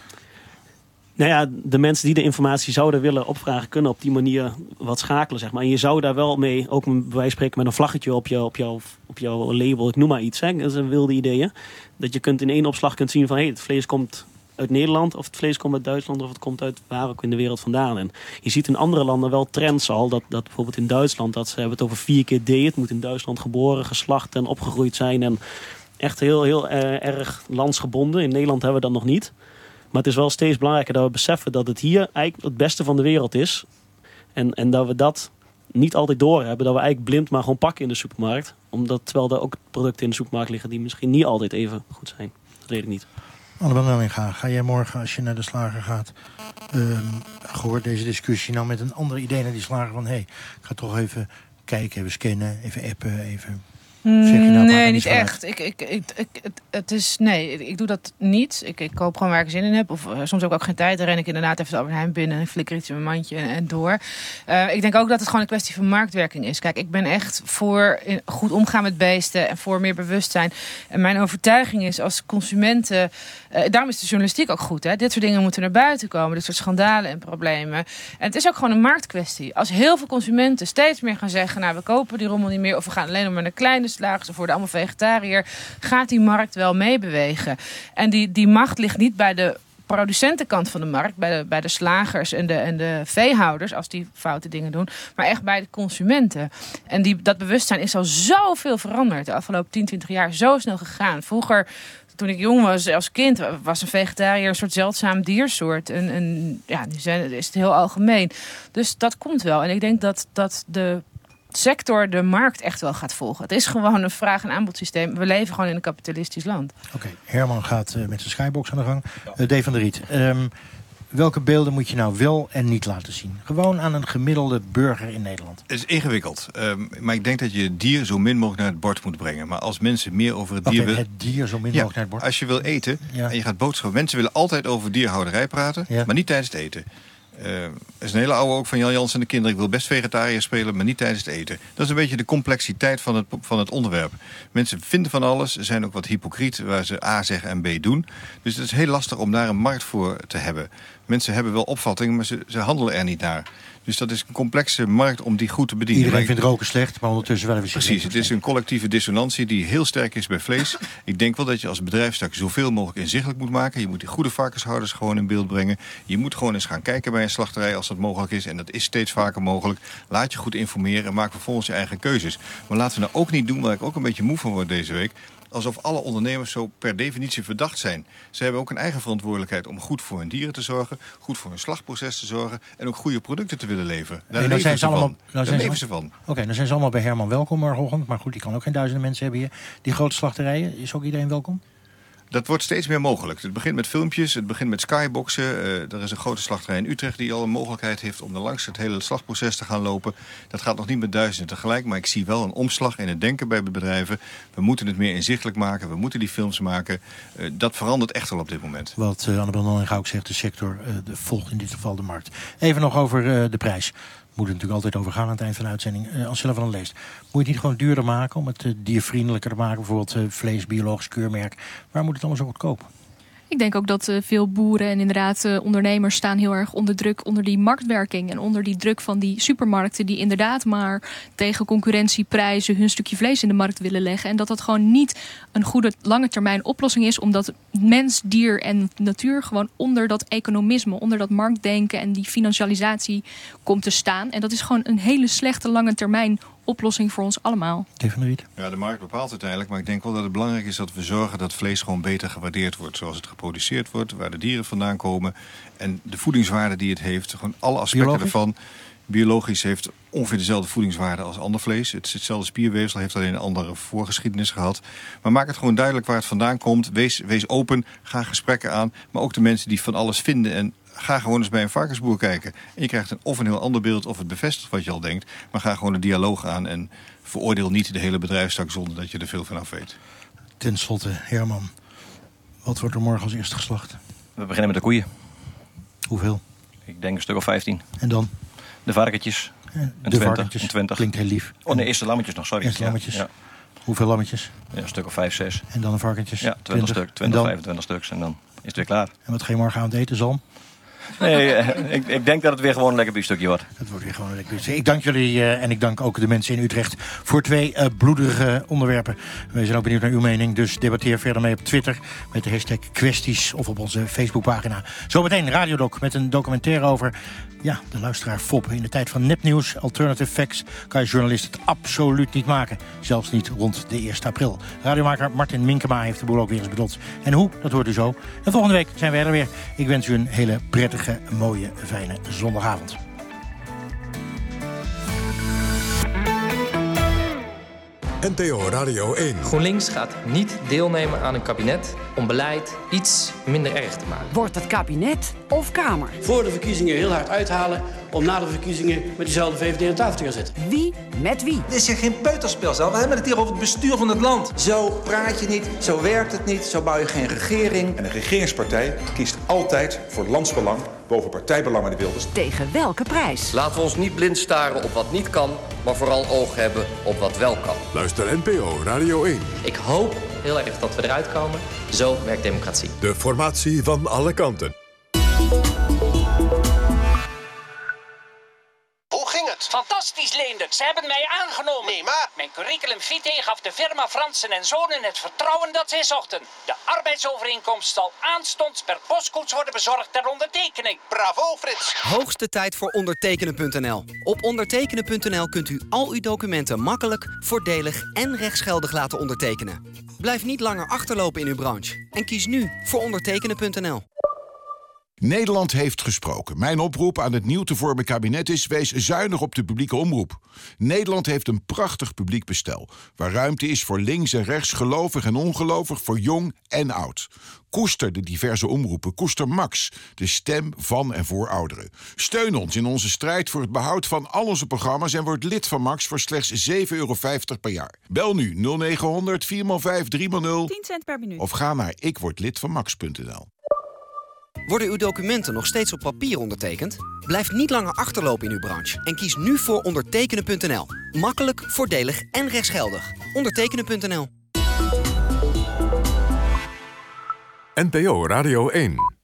Nou ja, de mensen die de informatie zouden willen opvragen, kunnen op die manier wat schakelen, zeg maar. En je zou daar wel mee, ook bij wijze van spreken met een vlaggetje op, jou, op, jou, op jouw label, ik noem maar iets, hè. Dat is een wilde ideeën. Dat je kunt in één opslag kunt zien van, hé, hey, het vlees komt uit Nederland, of het vlees komt uit Duitsland, of het komt uit waar ook in de wereld vandaan. En je ziet in andere landen wel trends al, dat, dat bijvoorbeeld in Duitsland, dat ze hebben het over vier keer D, het moet in Duitsland geboren, geslacht en opgegroeid zijn. En echt heel, heel uh, erg landsgebonden. In Nederland hebben we dat nog niet. Maar het is wel steeds belangrijker dat we beseffen dat het hier eigenlijk het beste van de wereld is. En, en dat we dat niet altijd doorhebben. Dat we eigenlijk blind maar gewoon pakken in de supermarkt. Omdat, terwijl er ook producten in de supermarkt liggen die misschien niet altijd even goed zijn. Dat weet ik niet. Annabel Nellinga, ga jij morgen als je naar de slager gaat... Um, gehoord deze discussie nou met een ander idee naar die slager van... hé, hey, ik ga toch even kijken, even scannen, even appen, even... Zeg je nou, maakt nee, het niet zo uit? echt. Ik, ik, ik, ik, het, het is, nee, ik doe dat niet. Ik, ik koop gewoon waar ik zin in heb. Of uh, soms heb ik ook geen tijd. Dan ren ik inderdaad even de Albert Heijn binnen en flikker iets in mijn mandje en, en door. Uh, ik denk ook dat het gewoon een kwestie van marktwerking is. Kijk, ik ben echt voor in, goed omgaan met beesten en voor meer bewustzijn. En mijn overtuiging is als consumenten... Uh, daarom is de journalistiek ook goed. Hè? Dit soort dingen moeten naar buiten komen. Dit soort schandalen en problemen. En het is ook gewoon een marktkwestie. Als heel veel consumenten steeds meer gaan zeggen... nou, we kopen die rommel niet meer... of we gaan alleen nog maar naar kleine slagers... of worden allemaal vegetariër... gaat die markt wel meebewegen. En die, die macht ligt niet bij de producentenkant van de markt... bij de, bij de slagers en de, en de veehouders... als die foute dingen doen... maar echt bij de consumenten. En die, dat bewustzijn is al zoveel veranderd... de afgelopen tien, twintig jaar zo snel gegaan. Vroeger... Toen ik jong was, als kind, was een vegetariër een soort zeldzaam diersoort. En, en ja, nu zijn, is het heel algemeen. Dus dat komt wel. En ik denk dat, dat de sector de markt echt wel gaat volgen. Het is gewoon een vraag- en aanbodsysteem. We leven gewoon in een kapitalistisch land. Oké, okay, Herman gaat uh, met zijn skybox aan de gang. Uh, Dave van der Riet, um, welke beelden moet je nou wel en niet laten zien? Gewoon aan een gemiddelde burger in Nederland. Het is ingewikkeld. Um, maar ik denk dat je het dier zo min mogelijk naar het bord moet brengen. Maar als mensen meer over het dier willen... willen... het dier zo min ja, mogelijk naar het bord? Als je wil eten ja. en je gaat boodschappen... Mensen willen altijd over dierhouderij praten, ja. maar niet tijdens het eten. Uh, er is een hele oude ook van Jan Jans en de kinderen. Ik wil best vegetariër spelen, maar niet tijdens het eten. Dat is een beetje de complexiteit van het, van het onderwerp. Mensen vinden van alles, zijn ook wat hypocriet... waar ze A zeggen en B doen. Dus het is heel lastig om daar een markt voor te hebben. Mensen hebben wel opvattingen, maar ze, ze handelen er niet naar. Dus dat is een complexe markt om die goed te bedienen. Iedereen vindt roken slecht, maar ondertussen wel even... Precies, het is een collectieve dissonantie die heel sterk is bij vlees. Ik denk wel dat je als bedrijfstak zoveel mogelijk inzichtelijk moet maken. Je moet die goede varkenshouders gewoon in beeld brengen. Je moet gewoon eens gaan kijken bij een slachterij als dat mogelijk is. En dat is steeds vaker mogelijk. Laat je goed informeren en maak vervolgens je eigen keuzes. Maar laten we nou ook niet doen, waar ik ook een beetje moe van word deze week... alsof alle ondernemers zo per definitie verdacht zijn. Ze hebben ook een eigen verantwoordelijkheid om goed voor hun dieren te zorgen... goed voor hun slagproces te zorgen... en ook goede producten te willen leveren. Daar nee, leven zijn ze allemaal, van. Nou Daar leven ze van. Oké, okay, dan zijn ze allemaal bij Herman welkom morgenochtend. Maar goed, die kan ook geen duizenden mensen hebben hier. Die grote slachterijen, is ook iedereen welkom? Dat wordt steeds meer mogelijk. Het begint met filmpjes, het begint met skyboxen. Uh, er is een grote slachterij in Utrecht die al een mogelijkheid heeft... om er langs het hele slagproces te gaan lopen. Dat gaat nog niet met duizenden tegelijk, maar ik zie wel een omslag in het denken bij bedrijven. We moeten het meer inzichtelijk maken, we moeten die films maken. Uh, dat verandert echt wel op dit moment. Wat uh, Annabel Nellinga ook zegt, de sector uh, de volgt in dit geval de markt. Even nog over uh, de prijs. Moet het natuurlijk altijd over gaan aan het eind van de uitzending. Uh, als je ervan leest, moet je het niet gewoon duurder maken... om het uh, diervriendelijker te maken? Bijvoorbeeld uh, vlees, biologisch keurmerk. Waar moet het allemaal zo goedkoop? Ik denk ook dat uh, veel boeren en inderdaad uh, ondernemers staan heel erg onder druk, onder die marktwerking en onder die druk van die supermarkten die inderdaad maar tegen concurrentieprijzen hun stukje vlees in de markt willen leggen. En dat dat gewoon niet een goede lange termijn oplossing is, omdat mens, dier en natuur gewoon onder dat economisme, onder dat marktdenken en die financialisatie komt te staan. En dat is gewoon een hele slechte lange termijn oplossing voor ons allemaal. Ja, de markt bepaalt uiteindelijk, maar ik denk wel dat het belangrijk is dat we zorgen dat vlees gewoon beter gewaardeerd wordt. Zoals het geproduceerd wordt, waar de dieren vandaan komen en de voedingswaarde die het heeft. Gewoon alle aspecten Biologisch? ervan. Biologisch heeft ongeveer dezelfde voedingswaarde als ander vlees. Het is hetzelfde spierweefsel, heeft alleen een andere voorgeschiedenis gehad. Maar maak het gewoon duidelijk waar het vandaan komt. Wees, wees open, ga gesprekken aan. Maar ook de mensen die van alles vinden en ga gewoon eens bij een varkensboer kijken. En je krijgt een, of een heel ander beeld of het bevestigt wat je al denkt. Maar ga gewoon een dialoog aan en veroordeel niet de hele bedrijfstak zonder dat je er veel van af weet. Ten slotte, Herman, wat wordt er morgen als eerste geslacht? We beginnen met de koeien. Hoeveel? Ik denk een stuk of vijftien. En dan? De varkentjes. De een twintig, varkentjes. Een twintig. Klinkt heel lief. Oh nee, eerst de lammetjes nog, sorry. Eerst de lammetjes. Ja. Hoeveel lammetjes? Ja, een stuk of vijf, zes. En dan de varkentjes? Ja, twintig stuk, twintig, vijfentwintig stuks en dan is het weer klaar. En wat ga je morgenavond eten, Zalm? Nee, ik, ik denk dat het weer gewoon een lekker biefstukje wordt. Het wordt weer gewoon een lekker biefstukje. Ik dank jullie uh, en ik dank ook de mensen in Utrecht voor twee uh, bloederige onderwerpen. We zijn ook benieuwd naar uw mening, dus debatteer verder mee op Twitter met de hashtag kwesties of op onze Facebookpagina. Zometeen Radiodoc met een documentaire over ja, de luisteraar Fop. In de tijd van nepnieuws, alternative facts, kan je journalist het absoluut niet maken. Zelfs niet rond de eerste april. Radiomaker Martin Minkema heeft de boel ook weer eens bedoeld. En hoe, dat hoort u zo. En volgende week zijn wij er weer. Ik wens u een hele prettige, mooie, fijne zondagavond. N P O Radio één. GroenLinks gaat niet deelnemen aan een kabinet om beleid iets minder erg te maken. Wordt het kabinet of Kamer? Voor de verkiezingen heel hard uithalen om na de verkiezingen met diezelfde V V D aan tafel te gaan zitten. Wie met wie? Dit is hier geen peuterspel zelf. We hebben het hier over het bestuur van het land. Zo praat je niet, zo werkt het niet, zo bouw je geen regering. En een regeringspartij kiest altijd voor landsbelang boven partijbelang, meneer Wilders. Tegen welke prijs? Laten we ons niet blind staren op wat niet kan, maar vooral oog hebben op wat wel kan. Luister N P O Radio één. Ik hoop heel erg dat we eruit komen. Zo werkt democratie. De formatie van alle kanten. Fantastisch, Leendert. Ze hebben mij aangenomen. Nee, maar... Mijn curriculum vitae gaf de firma Fransen en Zonen het vertrouwen dat zij zochten. De arbeidsovereenkomst zal aanstonds per postkoets worden bezorgd ter ondertekening. Bravo, Frits. Hoogste tijd voor ondertekenen punt n l. Op ondertekenen punt n l kunt u al uw documenten makkelijk, voordelig en rechtsgeldig laten ondertekenen. Blijf niet langer achterlopen in uw branche. En kies nu voor ondertekenen punt n l. Nederland heeft gesproken. Mijn oproep aan het nieuw te vormen kabinet is: wees zuinig op de publieke omroep. Nederland heeft een prachtig publiek bestel, waar ruimte is voor links en rechts, gelovig en ongelovig, voor jong en oud. Koester de diverse omroepen. Koester Max, de stem van en voor ouderen. Steun ons in onze strijd voor het behoud van al onze programma's en word lid van Max voor slechts zeven euro vijftig per jaar. Bel nu nul negen honderd vier nul vijf drie nul nul tien cent per minuut. of ga naar ik word lid van max punt n l. Worden uw documenten nog steeds op papier ondertekend? Blijf niet langer achterlopen in uw branche en kies nu voor ondertekenen punt n l. Makkelijk, voordelig en rechtsgeldig. ondertekenen punt n l. N P O Radio één.